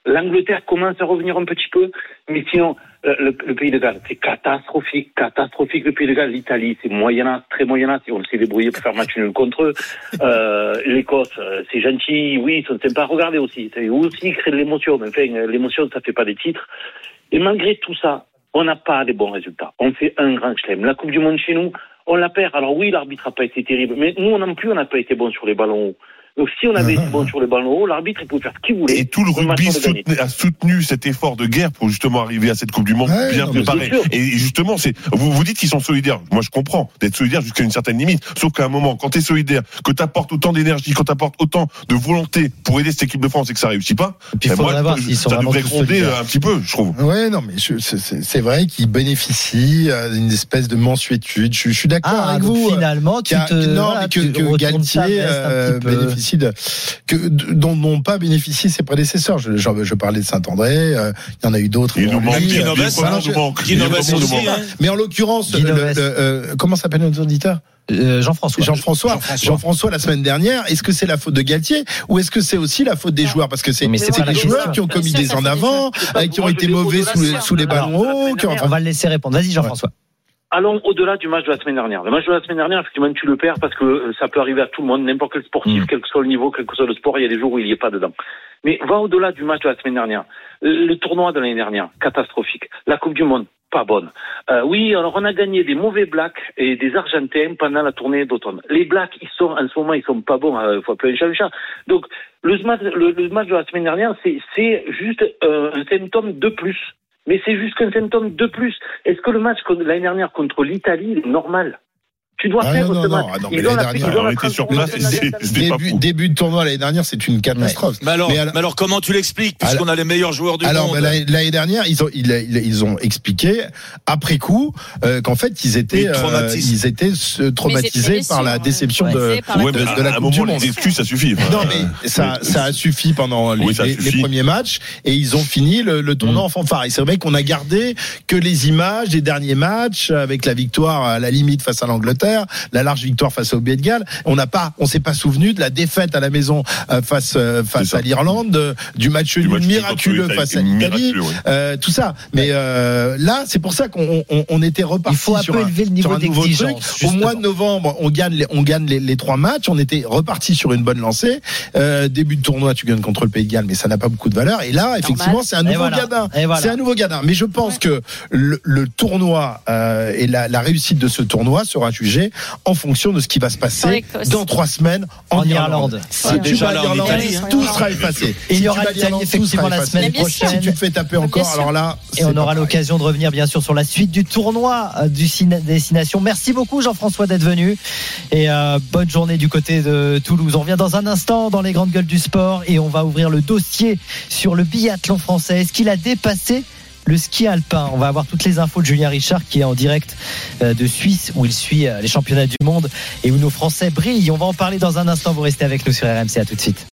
L'Angleterre commence à revenir un petit peu, mais sinon, le, le Pays de Galles, c'est catastrophique, catastrophique le Pays de Galles. L'Italie, c'est moyennasse, très moyennasse, et on s'est débrouillé pour faire match nul contre eux. Euh, L'Écosse, c'est gentil, oui, ils sont sympas à regarder aussi. C'est aussi créer de l'émotion, mais enfin, l'émotion, ça fait pas des titres. Et malgré tout ça, on n'a pas des bons résultats. On fait un grand chelem. La Coupe du Monde chez nous, on la perd. Alors oui, l'arbitre n'a pas été terrible, mais nous non plus, on n'a pas été bon sur les ballons hauts. Donc si on avait été bon sur les ballons hauts, l'arbitre il pouvait faire ce qu'il voulait. Et tout le rugby soutenu, a soutenu cet effort de guerre pour justement arriver à cette Coupe du Monde ouais, bien non, préparée. Et justement, c'est vous vous dites qu'ils sont solidaires. Moi, je comprends d'être solidaire jusqu'à une certaine limite. Sauf qu'à un moment, quand t'es solidaire, que t'apportes autant d'énergie, quand t'apportes autant de volonté pour aider cette équipe de France et que ça réussit pas, puis ben moi, je, ça devrait gronder un petit peu, je trouve. Ouais, non, mais je, c'est, c'est vrai qu'ils bénéficient d'une espèce de mensuétude. Je, je suis d'accord ah, avec vous. Finalement, tu te non, voilà, mais que, que Galtier euh, bénéficie de que dont n'ont pas bénéficié ses prédécesseurs. Je, je, je parlais de Saint-André, euh, il y en a eu d'autres. Il nous manque, il nous manque, il nous manque. Mais en l'occurrence, le, le, euh, comment s'appelle notre auditeur? Euh, Jean-François. Jean-François. Jean-François. Jean-François, la semaine dernière, est-ce que c'est la faute de Galtier ou est-ce que c'est aussi la faute des joueurs? Parce que c'est, c'est, c'est les joueurs qui ont commis des en avant, qui ont été mauvais sous les, sous les ballons hauts. On va le laisser répondre. Vas-y, Jean-François. Allons au-delà du match de la semaine dernière. Le match de la semaine dernière, effectivement, tu le perds parce que ça peut arriver à tout le monde, n'importe quel sportif, mmh. quel que soit le niveau, quel que soit le sport, il y a des jours où il n'y est pas dedans. Mais va au-delà du match de la semaine dernière. Le tournoi de l'année dernière, catastrophique. La Coupe du Monde, pas bonne. Euh, oui, alors on a gagné des mauvais Blacks et des Argentins pendant la tournée d'automne. Les Blacks, ils sont, en ce moment, ils sont pas bons, il euh, faut appeler un chat un chat. Donc, le match, le, le match de la semaine dernière, c'est, c'est juste euh, un symptôme de plus. Mais c'est juste qu'un symptôme de plus. Est-ce que le match l'année dernière contre l'Italie est normal? Tu dois ah faire non, ce non, match. Non, non, mais l'année dernière, on était sur place, début, début de tournoi l'année dernière, c'est une catastrophe. Ouais. Mais, alors, mais, alors, mais alors, comment tu l'expliques, puisqu'on alors, a les meilleurs joueurs du alors, monde? Alors, l'année dernière, ils ont, ils, ils ont expliqué, après coup, euh, qu'en fait, ils étaient, euh, ils étaient traumatisés par la déception ouais. de, ouais, de, de, de la Coupe du Monde. Les excuses, ça suffit. Non, mais ça, ça a suffi pendant les, oui, les, les premiers matchs, et ils ont fini le, le tournoi mmh. en fanfare. Et c'est vrai qu'on a gardé que les images des derniers matchs, avec la victoire à la limite face à l'Angleterre, la large victoire face au Pays de Galles. On n'a pas, on s'est pas souvenu de la défaite à la maison euh, face euh, face à l'Irlande, de, du match du nul miraculeux face à l'Italie, oui. euh, tout ça. Mais euh, là, c'est pour ça qu'on on, on était reparti Il faut un sur, peu un, élever le niveau sur un nouveau truc. Justement. Au mois de novembre, on gagne les, on gagne les, les trois matchs. On était reparti sur une bonne lancée. Euh, début de tournoi, tu gagnes contre le Pays de Galles, mais ça n'a pas beaucoup de valeur. Et là, effectivement, Normal. c'est un nouveau voilà. gadin. Voilà. C'est un nouveau gadin. Mais je pense ouais. que le, le tournoi euh, et la, la réussite de ce tournoi sera jugée en fonction de ce qui va se passer dans trois semaines en, en Irlande. Irlande. Si ouais, tu vas à l'Irlande, tout sera effacé. Et il y aura l'Italie effectivement la semaine prochaine. Si tu te fais taper encore, alors là. Et on aura l'occasion de revenir bien sûr sur la suite du tournoi du Destination. Merci beaucoup Jean-François d'être venu. Et euh, bonne journée du côté de Toulouse. On revient dans un instant dans les grandes gueules du sport et on va ouvrir le dossier sur le biathlon français. Est-ce qu'il a dépassé le ski alpin? On va avoir toutes les infos de Julien Richard qui est en direct de Suisse où il suit les championnats du monde et où nos Français brillent. On va en parler dans un instant. Vous restez avec nous sur R M C. À tout de suite.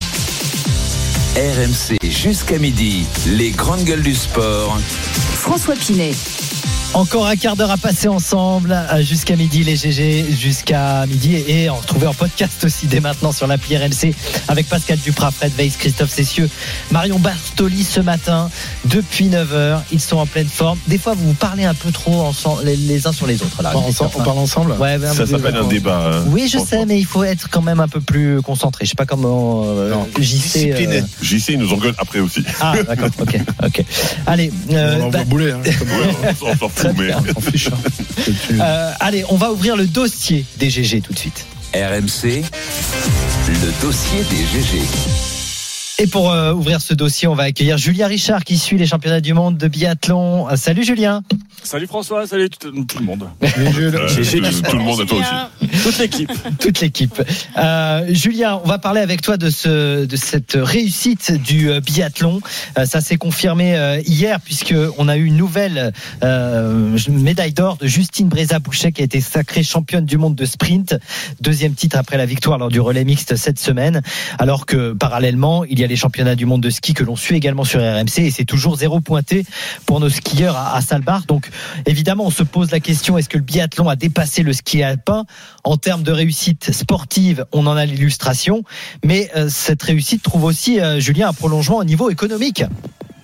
R M C jusqu'à midi. Les grandes gueules du sport. François Pinet. Encore un quart d'heure à passer ensemble jusqu'à midi, les G G jusqu'à midi et en retrouver en podcast aussi dès maintenant sur l'appli R M C avec Pascal Duprat, Fred Weiss, Christophe Cessieux, Marion Bartoli ce matin depuis neuf heures. Ils sont en pleine forme. Des fois, vous vous parlez un peu trop ensemble, les, les uns sur les autres. Là. On, ensemble, on parle ensemble ouais, ben, ça s'appelle un débat. Hein, oui, je sais, mais il faut être quand même un peu plus concentré. Je sais pas comment euh, J C. Euh... J C, il nous engueule après aussi. Ah, d'accord, ok. ok. Allez. Euh, on bah... va bouler. Hein, on s'en fout, mais. Euh, allez, on va ouvrir le dossier des G G tout de suite. R M C, le dossier des G G. Et pour euh, ouvrir ce dossier, on va accueillir Julien Richard qui suit les championnats du monde de biathlon. Euh, salut Julien. Salut François, salut tout, tout le monde. Salut, euh, tout le monde à toi aussi. Toute l'équipe. Toute l'équipe. Euh, Julien, on va parler avec toi de, ce, de cette réussite du euh, biathlon. Euh, ça s'est confirmé euh, hier puisqu'on a eu une nouvelle euh, médaille d'or de Justine Brézat-Bouchet qui a été sacrée championne du monde de sprint. Deuxième titre après la victoire lors du relais mixte cette semaine. Alors que parallèlement, il y a les championnats du monde de ski que l'on suit également sur R M C et c'est toujours zéro pointé pour nos skieurs à, à Salbars. Donc évidemment on se pose la question, est-ce que le biathlon a dépassé le ski alpin en termes de réussite sportive? On en a l'illustration, mais euh, cette réussite trouve aussi euh, Julien un prolongement au niveau économique.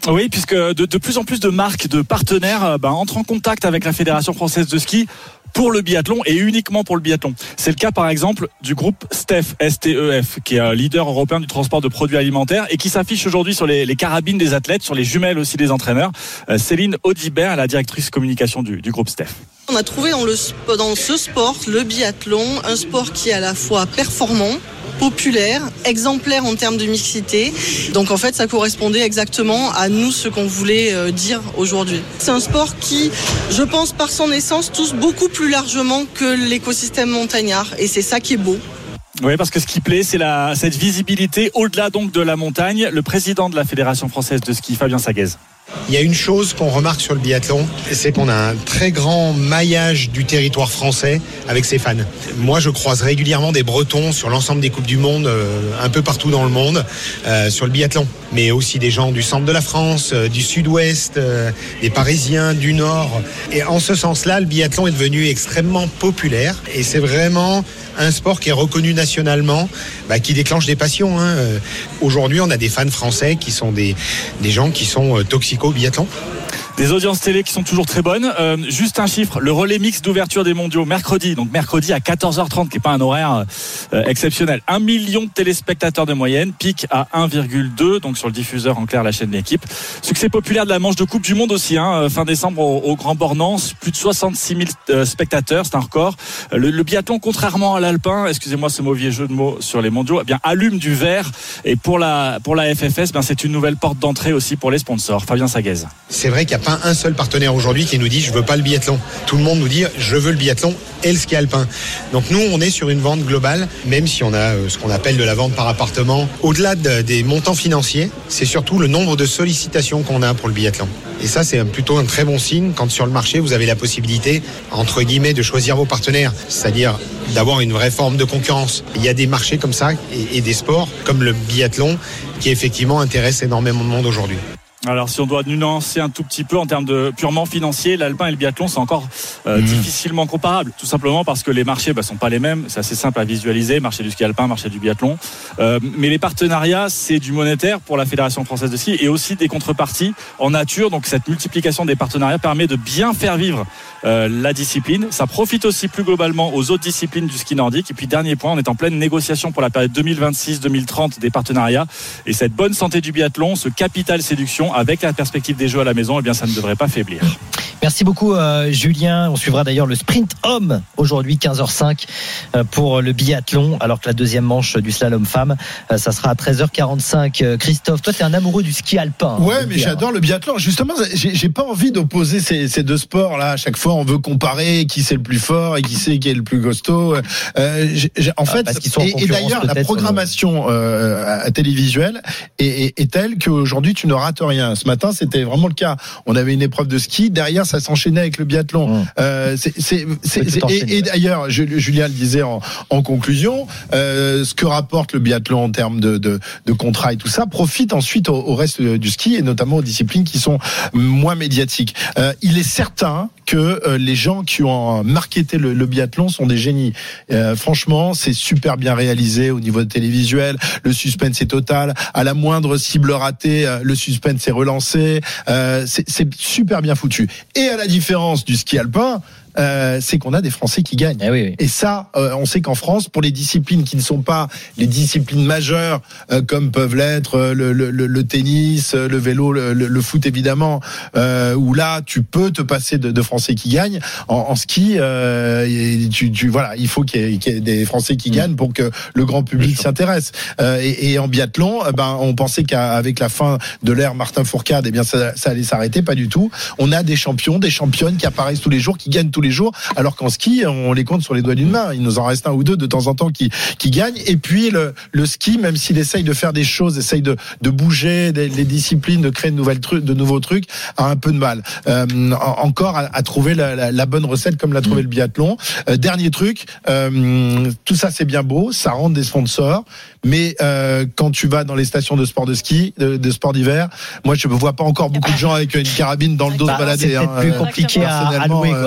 Oui, puisque de, de plus en plus de marques, de partenaires ben, entrent en contact avec la Fédération française de ski pour le biathlon et uniquement pour le biathlon. C'est le cas par exemple du groupe Stef, S T E F, qui est un leader européen du transport de produits alimentaires et qui s'affiche aujourd'hui sur les, les carabines des athlètes, sur les jumelles aussi des entraîneurs. Euh, Céline Audibert, la directrice communication du, du groupe Stef. On a trouvé dans, le, dans ce sport, le biathlon, un sport qui est à la fois performant, populaire, exemplaire en termes de mixité. Donc en fait, ça correspondait exactement à nous ce qu'on voulait euh, dire aujourd'hui. C'est un sport qui, je pense, par son essence, touche beaucoup plus largement que l'écosystème montagnard. Et c'est ça qui est beau. Oui, parce que ce qui plaît, c'est la, cette visibilité au-delà donc de la montagne. Le président de la Fédération française de ski, Fabien Saguez. Il y a une chose qu'on remarque sur le biathlon, c'est qu'on a un très grand maillage du territoire français avec ses fans. Moi, je croise régulièrement des Bretons sur l'ensemble des Coupes du Monde, euh, un peu partout dans le monde, euh, sur le biathlon. Mais aussi des gens du centre de la France, euh, du sud-ouest, euh, des Parisiens, du nord. Et en ce sens-là, le biathlon est devenu extrêmement populaire. Et c'est vraiment un sport qui est reconnu nationalement, bah, qui déclenche des passions. Hein. Euh, aujourd'hui, on a des fans français qui sont des, des gens qui sont euh, toxico biathlon. Des audiences télé qui sont toujours très bonnes. Euh, juste un chiffre, le relais mix d'ouverture des mondiaux mercredi, donc mercredi à quatorze heures trente, qui n'est pas un horaire euh, exceptionnel. Un million de téléspectateurs de moyenne, pic à un virgule deux, donc sur le diffuseur en clair, la chaîne de l'équipe. Succès populaire de la manche de Coupe du Monde aussi, hein, fin décembre au, au Grand Bornand, plus de soixante-six mille euh, spectateurs, c'est un record. Le, le biathlon, contrairement à l'alpin, excusez-moi ce mauvais jeu de mots sur les mondiaux, eh bien allume du vert. Et pour la pour la F F S, ben c'est une nouvelle porte d'entrée aussi pour les sponsors. Fabien Saguez. C'est vrai qu'il n'y a pas un seul partenaire aujourd'hui qui nous dit je veux pas le biathlon. Tout le monde nous dit je veux le biathlon et le ski alpin. Donc nous on est sur une vente globale, même si on a ce qu'on appelle de la vente par appartement. Au-delà de, des montants financiers, c'est surtout le nombre de sollicitations qu'on a pour le biathlon. Et ça c'est plutôt un très bon signe quand sur le marché vous avez la possibilité entre guillemets de choisir vos partenaires, c'est-à-dire d'avoir une vraie forme de concurrence. Il y a des marchés comme ça et, et des sports comme le biathlon qui effectivement intéressent énormément de monde aujourd'hui. Alors si on doit nuancer un tout petit peu en termes de purement financier, l'alpin et le biathlon sont encore euh, mmh. difficilement comparables, tout simplement parce que les marchés bah, sont pas les mêmes. C'est assez simple à visualiser, marché du ski alpin, marché du biathlon. Euh, mais les partenariats, c'est du monétaire pour la Fédération française de ski et aussi des contreparties en nature. Donc cette multiplication des partenariats permet de bien faire vivre euh, la discipline. Ça profite aussi plus globalement aux autres disciplines du ski nordique. Et puis dernier point, on est en pleine négociation pour la période deux mille vingt-six deux mille trente des partenariats. Et cette bonne santé du biathlon, ce capital séduction, avec la perspective des Jeux à la maison, eh bien ça ne devrait pas faiblir. Merci beaucoup euh, Julien. On suivra d'ailleurs le sprint homme aujourd'hui quinze heures cinq euh, pour le biathlon, alors que la deuxième manche du slalom femme, euh, ça sera à treize heures quarante-cinq. Euh, Christophe, toi tu es un amoureux du ski alpin. Ouais, hein, mais dire. J'adore le biathlon. Justement, j'ai, j'ai pas envie d'opposer ces, ces deux sports là. À chaque fois, on veut comparer qui c'est le plus fort et qui c'est qui est le plus costaud. Euh, j'ai, j'ai, en fait, ah, et, et d'ailleurs, la programmation euh, à télévisuelle est, est, est telle qu'aujourd'hui tu ne rates rien. Ce matin, c'était vraiment le cas. On avait une épreuve de ski. Derrière, ça s'enchaînait avec le biathlon. Mmh. Euh, c'est, c'est, c'est, c'est, et, et d'ailleurs, Julien le disait en, en conclusion, euh, ce que rapporte le biathlon en termes de, de, de contrats et tout ça profite ensuite au, au reste du ski et notamment aux disciplines qui sont moins médiatiques. Euh, il est certain que euh, les gens qui ont marketé le, le biathlon sont des génies. Euh, franchement, c'est super bien réalisé au niveau de télévisuel. Le suspense est total. À la moindre cible ratée, euh, le suspense est relancé. Euh, c'est, c'est super bien foutu. Et à la différence du ski alpin, Euh, c'est qu'on a des Français qui gagnent. Eh oui, oui. Et ça, euh, on sait qu'en France, pour les disciplines qui ne sont pas les disciplines majeures, euh, comme peuvent l'être euh, le, le, le tennis, le vélo, le, le foot évidemment, euh, où là, tu peux te passer de, de Français qui gagnent. En, en ski, euh, tu, tu, voilà, il faut qu'il y, ait, qu'il y ait des Français qui mmh. gagnent pour que le grand public s'intéresse. Euh, et, et en biathlon, eh ben, on pensait qu'avec la fin de l'ère Martin Fourcade, eh bien, ça, ça allait s'arrêter. Pas du tout. On a des champions, des championnes qui apparaissent tous les jours, qui gagnent tous les jours, alors qu'en ski on les compte sur les doigts d'une main. Il nous en reste un ou deux de temps en temps qui qui gagnent. Et puis le le ski, même s'il essaye de faire des choses, essaye de de bouger des, les disciplines, de créer de nouvelles trucs, de nouveaux trucs, a un peu de mal euh, encore à, à trouver la, la, la bonne recette comme l'a trouvé le biathlon. Euh, dernier truc, euh, tout ça c'est bien beau, ça rentre des sponsors, mais euh, quand tu vas dans les stations de sport de ski, de, de sport d'hiver, moi je ne vois pas encore beaucoup de gens avec une carabine dans le dos bah, se balader. C'est peut-être hein, plus compliqué à, à louer. Quoi.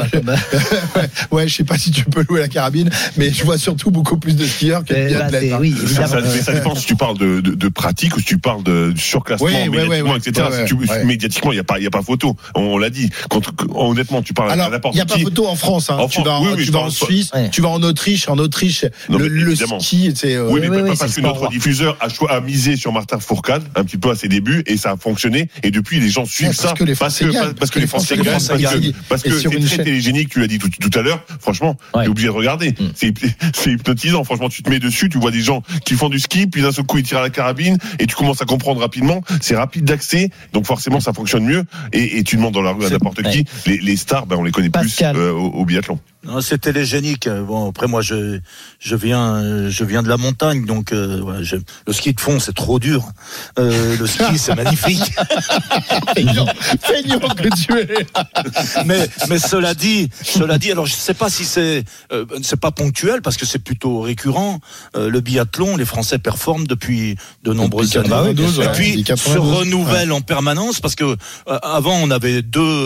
ouais, ouais, je sais pas si tu peux louer la carabine, mais je vois surtout beaucoup plus de skieurs que de biathlètes. Bah, oui, ça, ça, mais ça dépend si tu parles de, de, de pratique ou si tu parles de, de surclassement, oui, médiatiquement, ouais, ouais, et cetera. ouais, si tu, ouais. Médiatiquement, il n'y a pas, il y a pas photo. On, on l'a dit. Quand, honnêtement, tu parles Alors, à n'importe qui. Il n'y a pas qui. photo en France. Hein. En tu France, vas en, oui, oui, tu vas en Suisse, ouais. tu vas en Autriche. En Autriche, non, le, le ski, c'est. Euh, oui, mais oui, pas oui, parce c'est que notre sport. diffuseur a, choisi, a misé sur Martin Fourcade un petit peu à ses débuts et ça a fonctionné. Et depuis, les gens suivent Ouais, parce ça que les parce Français que gagnent, parce que les Français gagnent, parce gagnent. que parce Et que sur c'est une très chaîne. télégénique. Tu l'as dit tout, tout à l'heure. Franchement, Ouais. t'es obligé de regarder. Mm. C'est c'est hypnotisant. Franchement, tu te mets dessus, tu vois des gens qui font du ski, puis d'un seul coup ils tirent à la carabine et tu commences à comprendre rapidement. C'est rapide d'accès, donc forcément ça fonctionne mieux. Et, et tu demandes dans la rue à n'importe ouais. qui. Les, les stars, ben on les connaît Pascal. plus euh, au, au biathlon. Non, c'est télégénique. Bon, après moi, je je viens je viens de la montagne, donc euh, voilà, je, le ski de fond c'est trop dur. Euh, le ski c'est magnifique. Feignant, feignant que tu es. mais mais cela dit, cela dit, alors je sais pas si c'est euh, c'est pas ponctuel parce que c'est plutôt récurrent. Euh, le biathlon, les Français performent depuis de nombreuses Depuis années. quatre-vingt-douze, Et ouais, puis depuis se quatre-vingt-douze. renouvellent en permanence parce que euh, avant on avait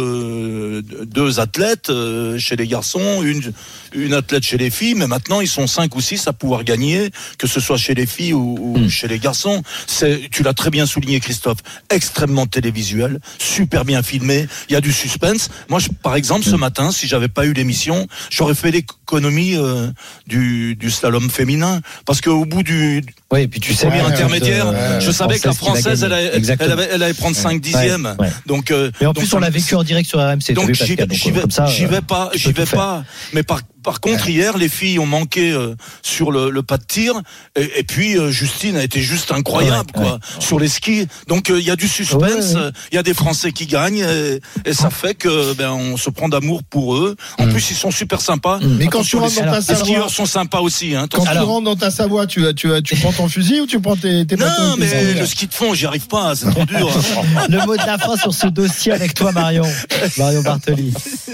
deux deux athlètes euh, chez les garçons, une une athlète chez les filles, mais maintenant ils sont cinq ou six à pouvoir gagner, que ce soit chez les filles ou, ou mmh. chez les garçons. C'est, tu l'as très bien souligné, Christophe, extrêmement télévisuel, super bien filmé. Il y a du suspense. Moi, je, par exemple, ce matin, si j'avais pas eu l'émission, j'aurais fait l'économie euh, du, du slalom féminin, parce qu'au bout du oui, et puis tu sais premier bien, intermédiaire, euh, je savais que la française, elle, allait, elle, avait, elle allait prendre cinq dixièmes. Ouais, ouais. Donc, euh, et en donc, plus, on l'a vécu en direct sur R M C. Donc, vu, j'y, Pascal, j'y, donc vais, comme ça, j'y vais pas, j'y vais pas. Mais par Par contre, ouais. hier, les filles ont manqué euh, sur le, le pas de tir, et, et puis euh, Justine a été juste incroyable, ouais, quoi, ouais. sur les skis. Donc il euh, y a du suspense, il ouais, ouais. y a des Français qui gagnent, et, et ça fait que ben on se prend d'amour pour eux. En mmh. plus, ils sont super sympas. Mmh. Mais quand tu rentres dans ta Savoie, les skieurs sont sympas aussi. Hein, quand alors, tu rentres dans ta Savoie, tu tu tu prends ton fusil ou tu prends tes tes Non, mais tes le ski de fond, j'y arrive pas, c'est trop dur. Le mot de la fin sur ce dossier avec toi, Marion, Marion Bartoli.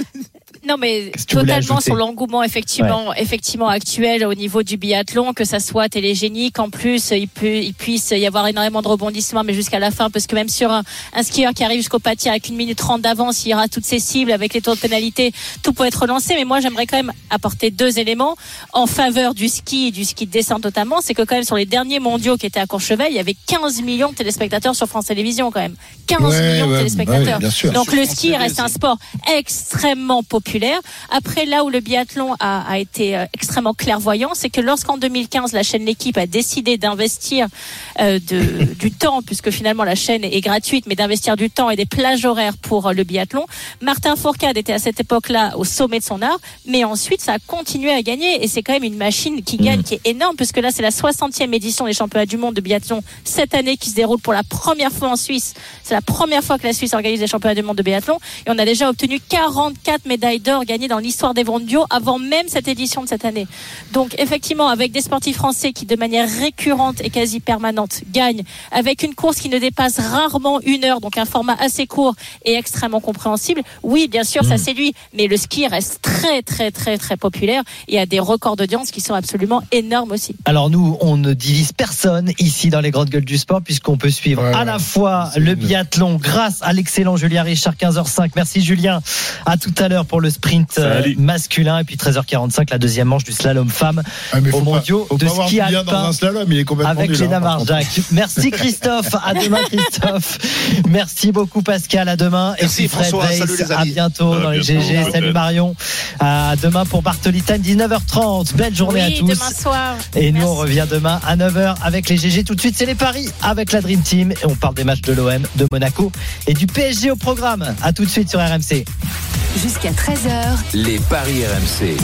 Non, mais totalement sur l'engouement effectivement, ouais. effectivement actuel au niveau du biathlon, que ça soit télégénique. En plus, il peut, il puisse y avoir énormément de rebondissements, mais jusqu'à la fin, parce que même sur un, un skieur qui arrive jusqu'au pas de tir avec une minute trente d'avance, il y aura toutes ses cibles avec les taux de pénalité, tout peut être relancé. Mais moi, j'aimerais quand même apporter deux éléments en faveur du ski et du ski de descente notamment. C'est que quand même sur les derniers mondiaux qui étaient à Courchevel, il y avait quinze millions de téléspectateurs sur France Télévisions quand même. quinze ouais, millions ouais, de téléspectateurs. Ouais, Donc le ski reste un sport extrêmement populaire. Après, là où le biathlon a, a été euh, extrêmement clairvoyant, c'est que lorsqu'en deux mille quinze, la chaîne L'Équipe a décidé d'investir euh, de, du temps, puisque finalement la chaîne est gratuite, mais d'investir du temps et des plages horaires pour euh, le biathlon, Martin Fourcade était à cette époque-là au sommet de son art, mais ensuite ça a continué à gagner, et c'est quand même une machine qui gagne, mmh. qui est énorme, puisque là c'est la soixantième édition des championnats du monde de biathlon cette année qui se déroule pour la première fois en Suisse. C'est la première fois que la Suisse organise des championnats du monde de biathlon, et on a déjà obtenu quarante-quatre médailles d'or gagnées dans l'histoire des mondiaux avant même cette édition de cette année. Donc effectivement, avec des sportifs français qui de manière récurrente et quasi permanente gagnent, avec une course qui ne dépasse rarement une heure, donc un format assez court et extrêmement compréhensible, oui bien sûr mmh. ça séduit, mais le ski reste très très très très populaire et a des records d'audience qui sont absolument énormes aussi. Alors nous, on ne divise personne ici dans les grandes gueules du sport, puisqu'on peut suivre ouais, à la fois le biathlon grâce à l'excellent Julien Richard, quinze heures cinq. Merci Julien, à tout à l'heure pour le sprint Salut. masculin, et puis treize heures quarante-cinq la deuxième manche du slalom femme ah, au mondiaux de ski alpin slalom, il est avec Léna Marjac. Merci Christophe, à demain Christophe. Merci beaucoup Pascal, à demain. Merci, et puis Fred François, Weiss, à bientôt ah, dans les G G. Salut Marion, à demain pour Bartoli Time, dix-neuf heures trente. Belle journée oui, à tous. Demain soir. Et Merci. nous on revient demain à neuf heures avec les G G. Tout de suite c'est les paris avec la Dream Team, et on parle des matchs de l'O M, de Monaco et du P S G au programme. À tout de suite sur R M C. Jusqu'à treize heures. Les paris R M C.